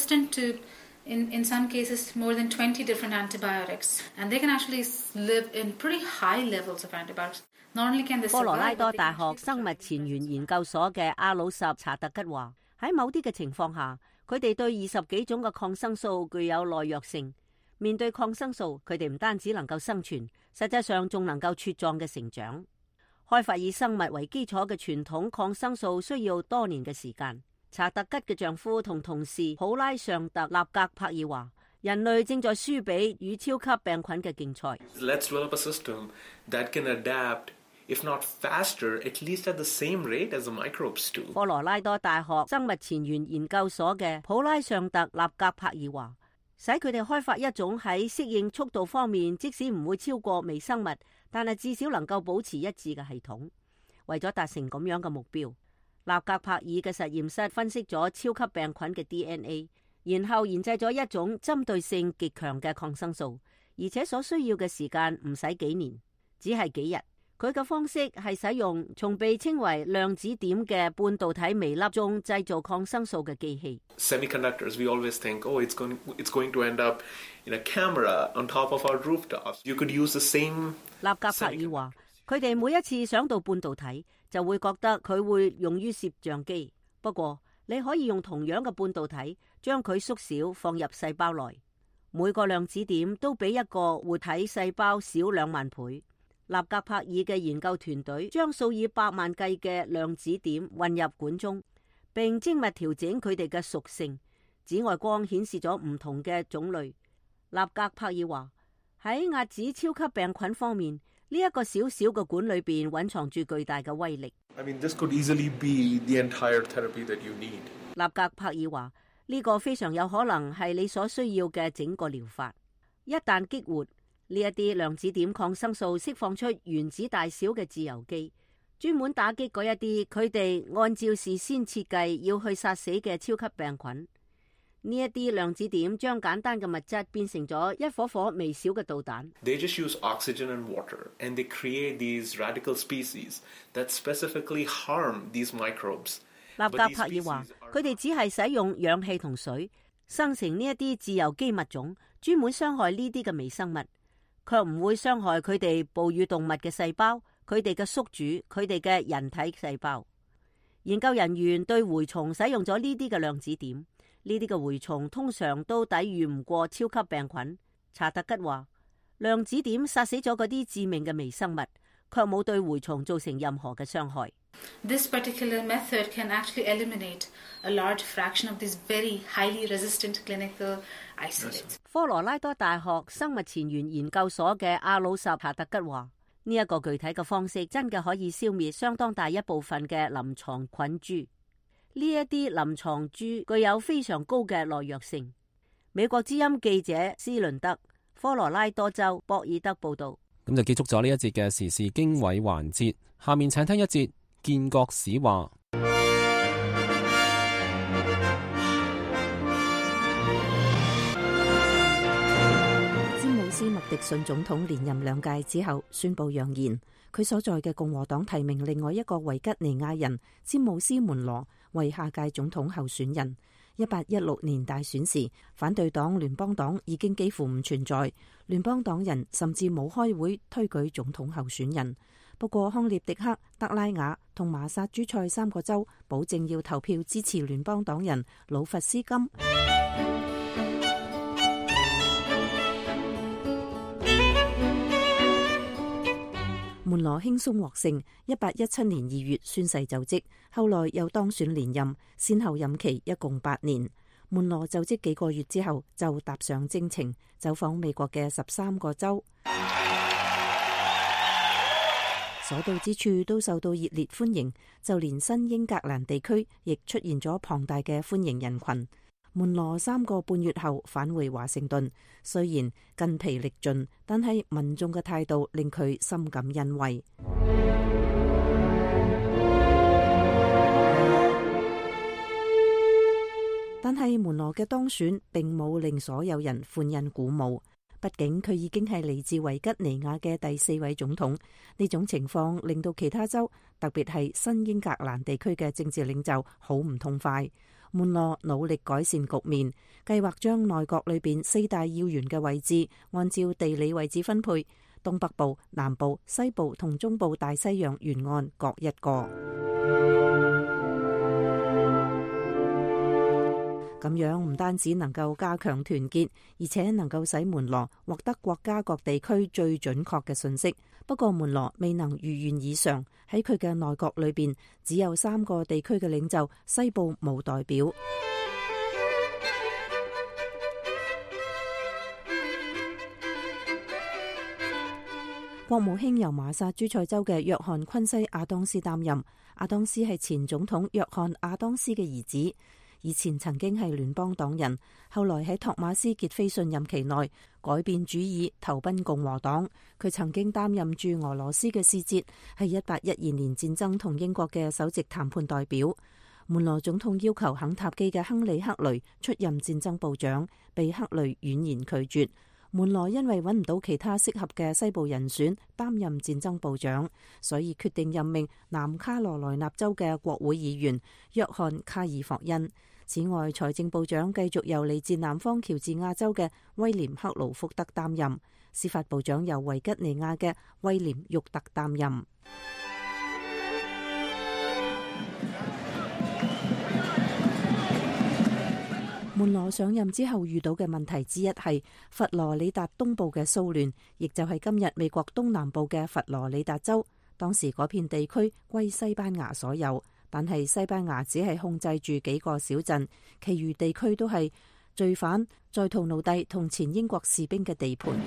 In some cases, more than 20 different antibiotics, and they can actually live in pretty high levels of antibiotics. Not only can they survive, 科羅拉多大學生物前沿研究所嘅阿魯什查特吉話：喺某啲嘅情況下，佢哋對20幾種嘅抗生素具有耐藥性。面對抗生素，佢哋唔單止能夠生存，實際上仲能夠茁壯嘅成長。開發以生物為基礎嘅傳統抗生素需要多年嘅時間。查特吉嘅丈夫同同事普拉尚特納格柏爾話：人類正在輸俾與超級病菌嘅競賽。 Let's develop a system that can adapt, if not faster, at least at the same rate as the microbes do. 科羅拉多大學生物前沿研究所嘅普拉尚特納格柏爾話：使佢哋開發一種喺適應速度方面，即使唔會超過微生物，但係至少能夠保持一致嘅系統。為咗達成咁樣嘅目標，納格柏爾嘅實驗室分析咗超級病菌嘅 DNA， 然後研製咗一種針對性極強嘅抗生素，而且所需要嘅時間唔使幾年，只係幾日。佢嘅方式係使用從被稱為量子點嘅半導體微粒中製造抗生素嘅機器。 Semiconductors, we always think, oh, it's going to end up in a camera on top of our rooftops. You could use the same. 納格柏爾話：佢哋每一次想到半導體，就會覺得佢會用於攝像機。不過，你可以用同樣嘅半導體，將佢縮小放入細胞內。每個量子點都比一個活體細胞少2萬倍。納格柏爾嘅研究團隊將數以百萬計嘅量子點混入管中，並精密調整佢哋嘅屬性。紫外光顯示咗唔同嘅種類。納格柏爾話：喺遏止超級病菌方面，呢一個小小嘅管裏邊蘊藏住巨大嘅威力。 I mean, this could easily be the entire therapy that you need. 納格柏爾話：呢個非常有可能係你所需要嘅整個療法。一旦激活呢一啲量子點抗生素，釋放出原子大小嘅自由基，專門打擊嗰一啲佢哋按照事先設計要去殺死嘅超級病菌。呢一啲量子點將簡單嘅物質變成咗一顆顆微小嘅導彈。 They just use oxygen and water, and they create these radical species that specifically harm these microbes. 納格柏爾話：佢哋只係使用氧氣同水生成呢一啲自由基物種，專門傷害呢啲嘅微生物，卻唔會傷害佢哋哺乳動物嘅細胞、佢哋嘅宿主、佢哋嘅人體細胞。研究人員對蛔蟲使用咗呢啲嘅量子點，呢啲嘅蛔蟲通常都抵禦唔過超級病菌。查特吉話：量子點殺死咗嗰啲致命嘅微生物，卻冇對蛔蟲造成任何嘅傷害。 This particular method can actually eliminate a large fraction of these very highly resistant clinical isolates. 科羅拉多大學生物前沿研究所嘅阿魯什查特吉話：呢一個具體嘅方式真嘅可以消滅相當大一部分嘅臨床菌株。呢一啲臨床株具有非常高嘅耐藥性。美國之音記者斯倫德，科羅拉多州博爾德報道。 咁就結束咗呢一節嘅時事經緯環節，下面請聽一節建國史話。 詹姆斯麥迪遜總統連任2屆之後宣布揚言，佢所在嘅共和黨提名另外一個維吉尼亞人詹姆斯門羅為下屆總統候選人。1816年大選時，反對黨聯邦黨已經幾乎唔存在，聯邦黨人甚至冇開會推舉總統候選人。不過康涅狄克、德拉瓦同麻薩諸塞3個州保證要投票支持聯邦黨人魯弗斯金。門門羅輕鬆獲勝，1817年2月宣誓就職，後來又當選連任，先後任期一共8年。門羅就職幾個月之後就踏上征程，走訪美國嘅13個州，所到之處都受到熱烈歡迎，就連新英格蘭地區亦出現咗龐大嘅歡迎人群。門羅3個半月後返回華盛頓，雖然筋疲力盡，但係民眾嘅態度令佢深感欣慰。但係門羅嘅當選並冇令所有人歡欣鼓舞，畢竟佢已經係嚟自維吉尼亞嘅第4位總統。呢種情況令到其他州，特別係新英格蘭地區嘅政治領袖好唔痛快。門羅努力改善局面，計劃將內閣裏邊4大要員嘅位置按照地理位置分配，東北部、南部、西部同中部大西洋沿岸各一個。咁樣唔單止能夠加強團結，而且能夠使門羅獲得國家各地區最準確嘅信息。不過門羅未能如願以償，喺佢嘅內閣裏邊只有3個地區嘅領袖，西部冇代表。國務卿由馬薩諸塞州嘅約翰昆西亞當斯擔任。亞當斯係前總統約翰亞當斯嘅兒子。以前曾經係聯邦黨人，後來喺托馬斯傑菲遜任期內改變主意，投奔共和黨。佢曾經擔任駐俄羅斯嘅使節，係1812年戰爭同英國嘅首席談判代表。門羅總統要求肯塔基嘅亨利克雷出任戰爭部長，被克雷婉言拒絕。門羅因為揾唔到其他適合嘅西部人選擔任戰爭部長，所以決定任命南卡羅來納州嘅國會議員約翰卡爾霍恩。此外，財政部長繼續由嚟自南方喬治亞州嘅威廉克勞福德擔任，司法部長由維吉尼亞嘅威廉沃特擔任。門羅上任之後遇到嘅問題之一係佛羅里達東部嘅騷亂，亦就係今日美國東南部嘅佛羅里達州。當時嗰片地區歸西班牙所有，但係西班牙只係控制住幾個小鎮，其餘地區都係罪犯、在逃奴隸同前英國士兵嘅地盤。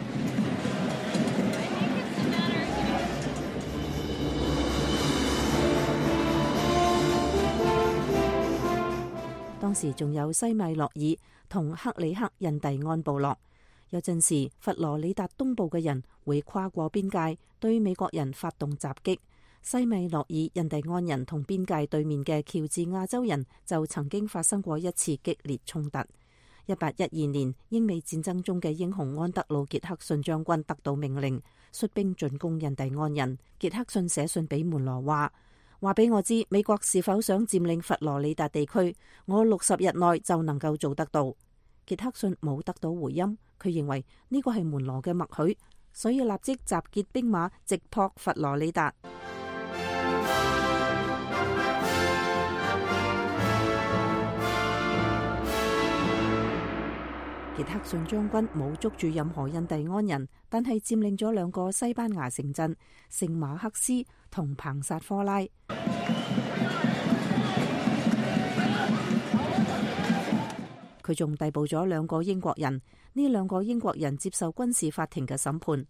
當時仲有西米諾爾同克里克印第安部落。有陣時佛羅里達東部嘅人會跨過邊界對美國人發動襲擊。西米諾爾印第安人同邊界對面嘅喬治亞州人就曾經發生過一次激烈衝突。1812年英美戰爭中嘅英雄安德魯傑克遜將軍得到命令，率兵進攻印第安人。傑克遜寫信俾門羅話俾我知美國是否想佔領佛羅里達地區，我60日內就能夠做得到。傑克遜冇得到回音，佢認為呢個係門羅嘅默許，所以立即集結兵馬直撲佛羅里達。傑克遜將軍冇捉住任何印第安人，但係佔領咗2個西班牙城鎮聖馬克斯同彭薩科拉。佢仲逮捕咗2個英國人，呢2個英國人接受軍事法庭嘅審判。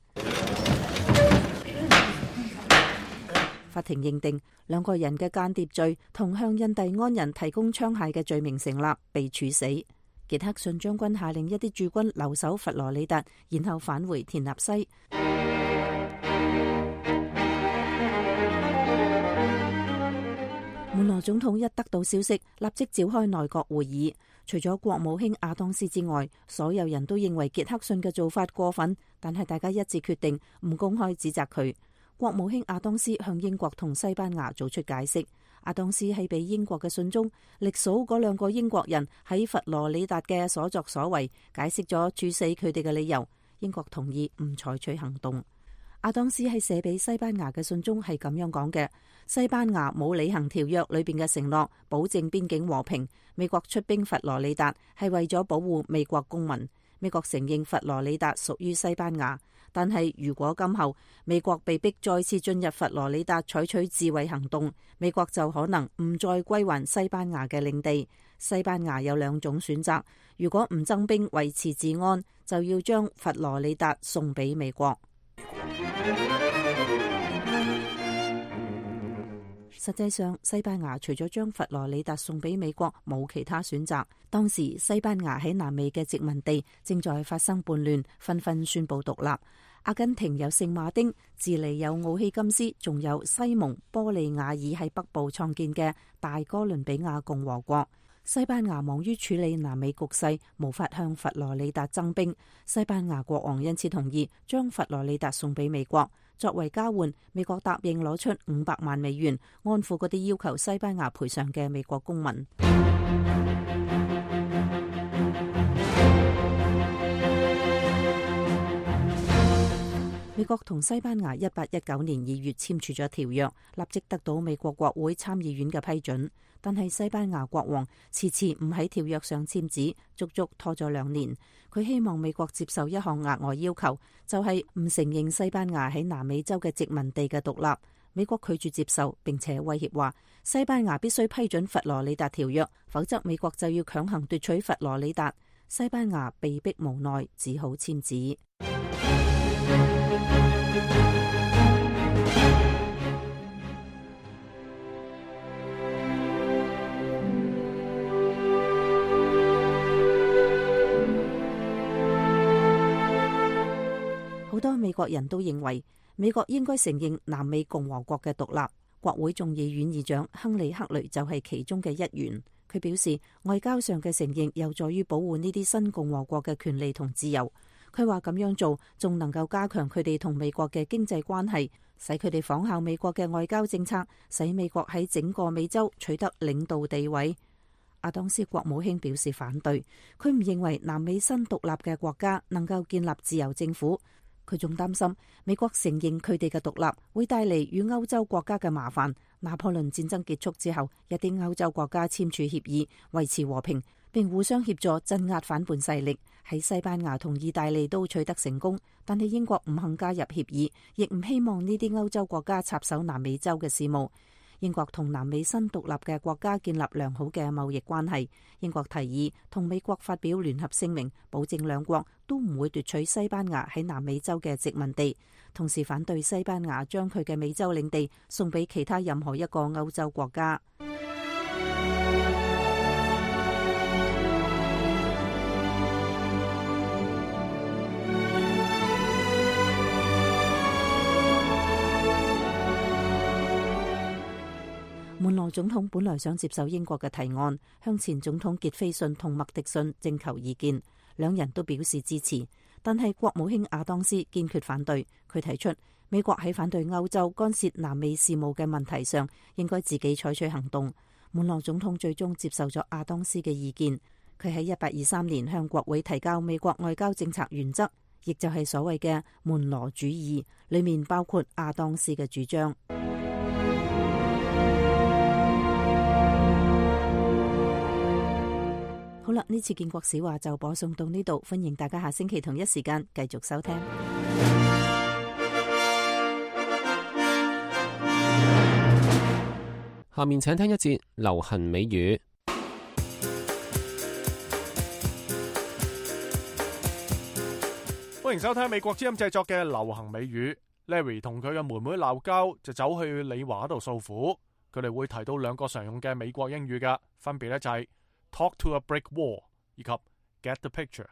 法庭認定2個人嘅間諜罪同向印第安人提供槍械嘅罪名成立，被處死。傑克遜將軍下令一啲駐軍留守佛羅里達，然後返回田納西。門羅總統一得到消息，立即召開內閣會議。除咗國務卿亞當斯之外，所有人都認為傑克遜嘅做法過分，但係大家一致決定唔公開指責佢。國務卿亞當斯向英國同西班牙做出解釋。亞當斯喺俾英國嘅信中，歷數嗰2個英國人喺佛羅里達嘅所作所為，解釋咗處死佢哋嘅理由。英國同意唔採取行動。亞當斯喺寫俾西班牙嘅信中係咁樣講嘅：西班牙冇履行條約裏邊嘅承諾，保證邊境和平。美國出兵佛羅里達係為咗保護美國公民。美國承認佛羅里達屬於西班牙， 但係如果今後美國被迫再次進入佛羅里達採取自衛行動，美國就可能唔再歸還西班牙嘅領地。西班牙有兩種選擇，如果唔增兵維持治安，就要將佛羅里達送俾美國。實際上，西班牙除咗將佛羅里達送俾美國，冇其他選擇。當時西班牙喺南美嘅殖民地正在發生叛亂，紛紛宣布獨立。阿根廷有聖馬丁，智利有奧希金斯，仲有西蒙波利亞爾喺北部創建嘅大哥倫比亞共和國。西班牙忙於處理南美局勢，無法向佛羅里達增兵。西班牙國王因此同意將佛羅里達送俾美國。作為交換，美國答應攞出500萬美元，安撫嗰啲要求西班牙賠償嘅美國公民。美國同西班牙1819年2月簽署咗條約，立即得到美國國會參議院嘅批准。但係西班牙國王遲遲唔喺條約上簽字，足足拖咗2年。佢希望美國接受一項額外要求，就係唔承認西班牙喺南美洲嘅殖民地嘅獨立。美國拒絕接受，並且威脅話西班牙必須批准佛羅里達條約，否則美國就要強行奪取佛羅里達。西班牙被迫無奈，只好簽字。好多美國人都認為美國應該承認南美共和國嘅獨立。國會眾議院議長亨利·克雷就係其中嘅一員。佢表示，外交上嘅承認有助於保護呢啲新共和國嘅權利同自由。佢話咁樣做仲能夠加強佢哋同美國嘅經濟關係，使佢哋仿效美國嘅外交政策，使美國喺整個美洲取得領導地位。阿當斯國務卿表示反對，佢唔認為南美新獨立嘅國家能夠建立自由政府。佢仲擔心美國承認佢哋嘅獨立會帶嚟與歐洲國家嘅麻煩。拿破崙戰爭結束之後，一啲歐洲國家簽署協議維持和平，並互相協助鎮壓反叛勢力。喺西班牙同意大利都取得成功，但係英國唔肯加入協議，亦唔希望呢啲歐洲國家插手南美洲嘅事務。英國同南美新獨立嘅國家建立良好嘅貿易關係。英國提議同美國發表聯合聲明，保證兩國都唔會奪取西班牙喺南美洲嘅殖民地，同時反對西班牙將佢嘅美洲領地送俾其他任何一個歐洲國家。門羅總統本來想接受英國嘅提案，向前總統傑斐遜同麥迪遜徵求意見，兩人都表示支持。但係國務卿亞當斯堅決反對，佢提出美國喺反對歐洲干涉南美事務嘅問題上，應該自己採取行動。門羅總統最終接受咗亞當斯嘅意見，佢喺1823年向國會提交美國外交政策原則，亦就係所謂嘅門羅主義，裏面包括亞當斯嘅主張。好啦，呢次建國史話就播送到呢度，歡迎大家下星期同一時間繼續收聽。 下面請聽一節流行美語。 歡迎收聽美國之音製作嘅流行美語。Larry 同佢嘅妹妹鬧交，就走去李華度訴苦。佢哋會提到兩個常用嘅美國英語㗎，分別咧就係Talk to a brick wall 以及 Get the picture。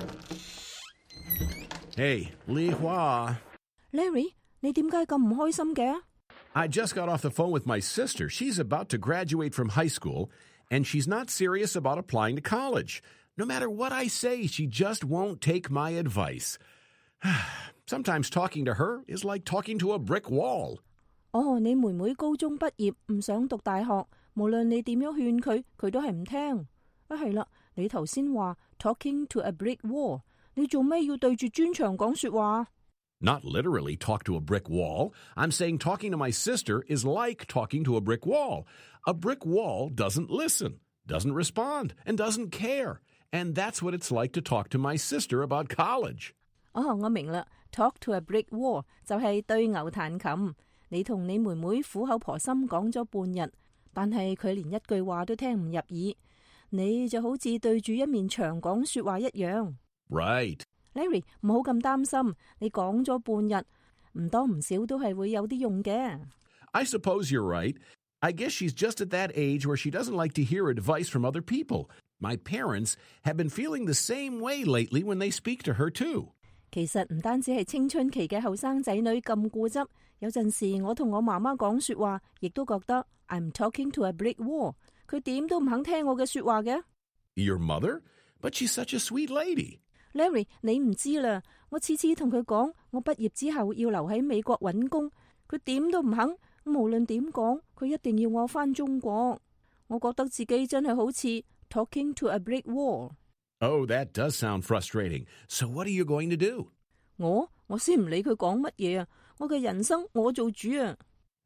Hey, Li Hua. Larry, 你點解咁唔開心嘅？ I just got off the phone with my sister. She's about to graduate from high school, and she's not serious about applying to college. No matter what I say, she just won't take my advice. Sometimes talking to her is like talking to a brick wall. 哦，你妹妹高中畢業唔想讀大學，無論你點樣勸佢，佢都係唔聽。係啦，你頭先話 talking to a brick wall， 你做咩要對住磚牆講說話？ Not literally talk to a brick wall. I'm saying talking to my sister is like talking to a brick wall. A brick wall doesn't listen, doesn't respond, and doesn't care. And that's what it's like to talk to my sister about college. 我明啦， Talk to a brick wall 就係對牛彈琴。你同你妹妹苦口婆心講咗半日，但係佢連一句話都聽唔入耳，你就好似對住一面牆講說話一樣。 Right. Larry， 唔好咁擔心，你講咗半日，唔多唔少都係會有啲用嘅。 I suppose you're right. I guess she's just at that age where she doesn't like to hear advice from other people. My parents have been feeling the same way lately when they speak to her too. 其實唔單止係青春期嘅後生仔女咁固執，有陣時我同我媽媽講說話，亦都覺得 I'm talking to a brick wall。佢點都唔肯聽我嘅說話嘅。 Your mother? But she's such a sweet lady. Larry， 你唔知啦，我次次同佢講，我畢業之後要留喺美國搵工，佢點都唔肯。無論點講，佢一定要我返中國。我覺得自己真係好似 talking to a brick wall。 Oh, that does sound frustrating. So what are you going to do? 我先唔理佢講乜嘢啊！我嘅人生我做主啊！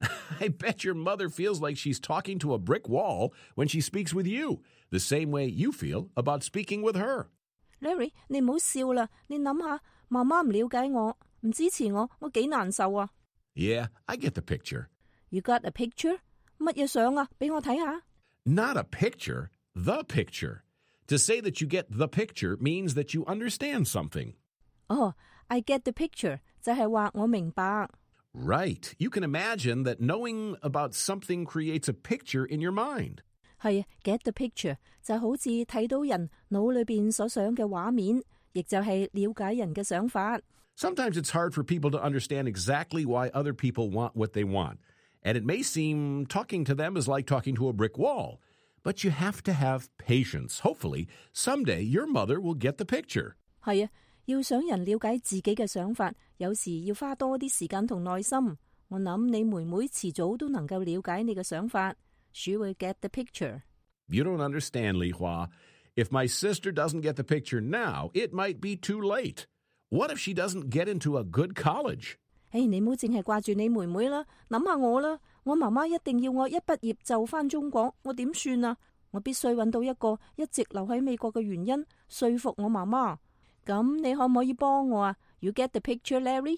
I bet your mother feels like she's talking to a brick wall when she speaks with you, the same way you feel about speaking with her. Larry， 你唔好笑啦！你諗下，媽媽唔了解我，唔支持我，我幾難受啊！ Yeah, I get the picture. You got a picture? 乜嘢相啊？俾我睇下。 Not a picture, the picture. To say that you get the picture means that you understand something. Oh, I get the picture 就係話我明白。 Right. You can imagine that knowing about something creates a picture in your mind. 係 get the picture 就好似睇到人腦裏邊所想嘅畫面，亦就係了解人嘅想法。 Sometimes it's hard for people to understand exactly why other people want what they want. And it may seem talking to them is like talking to a brick wall. But you have to have patience. Hopefully, someday your mother will get the picture. 係啊，要想人了解自己嘅想法，有時要花多啲時間同耐心。我諗你妹妹遲早都能夠了解你嘅想法。She will get the picture. You don't understand, Li Hua. If my sister doesn't get the picture now, it might be too late. What if she doesn't get into a good college? 你唔好淨係掛住你妹妹啦，諗下我啦。我媽媽一定要我一畢業就返中國，我點算啊？我必須揾到一個一直留喺美國嘅原因，說服我媽媽。咁你可唔可以幫我啊？ You get the picture, Larry?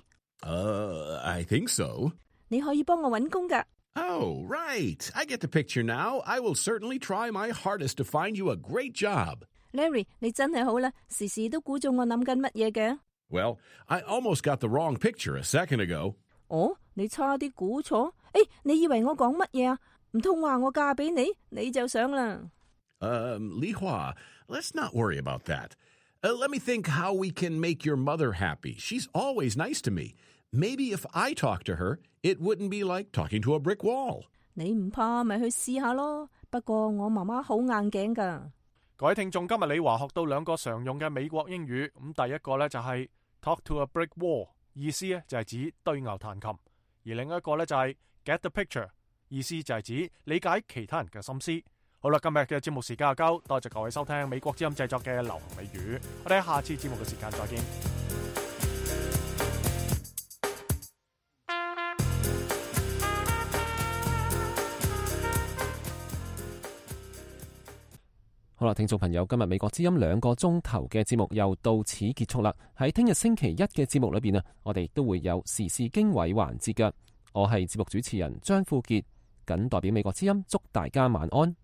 I think so. 你可以幫我揾工㗎。 Oh, right. I get the picture now. I will certainly try my hardest to find you a great job. Larry, 你真係好啦，時時都估中我諗緊乜嘢嘅。 Well, I almost got the wrong picture a second ago. 你差啲估錯？你以為我講乜嘢啊？唔通話我嫁俾你，你就想啦 ？Li Hua, let's not worry about that. Let me think how we can make your mother happy. She's always nice to me. Maybe if I talk to her, it wouldn't be like talking to a brick wall. 你唔怕咪去試下咯。不過我媽媽好硬頸㗎。 各位聽眾，今日李華學到兩個常用嘅美國英語。咁第一個呢就係 talk to a brick wall， 意思呢就係指對牛彈琴；而另一個呢就係 get the picture， 意思就係指理解其他人嘅心思。好啦，今日嘅節目時間就夠，多謝各位收聽美國之音製作嘅流行美語。我哋喺下次節目嘅時間再見。 好啦，聽眾朋友，今日美國之音2個鐘頭嘅節目又到此結束啦。喺聽日星期一嘅節目裏邊啊，我哋都會有時事經緯環節嘅。我係節目主持人張富傑，謹代表美國之音祝大家晚安。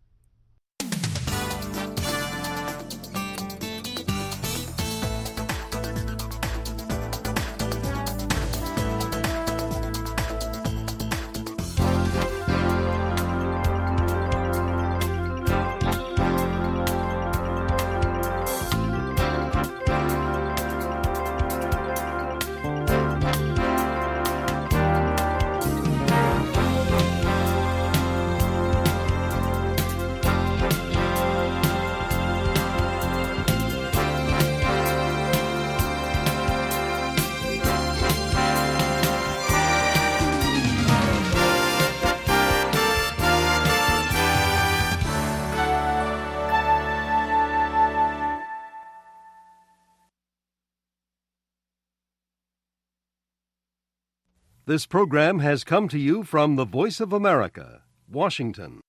This program has come to you from the Voice of America, Washington.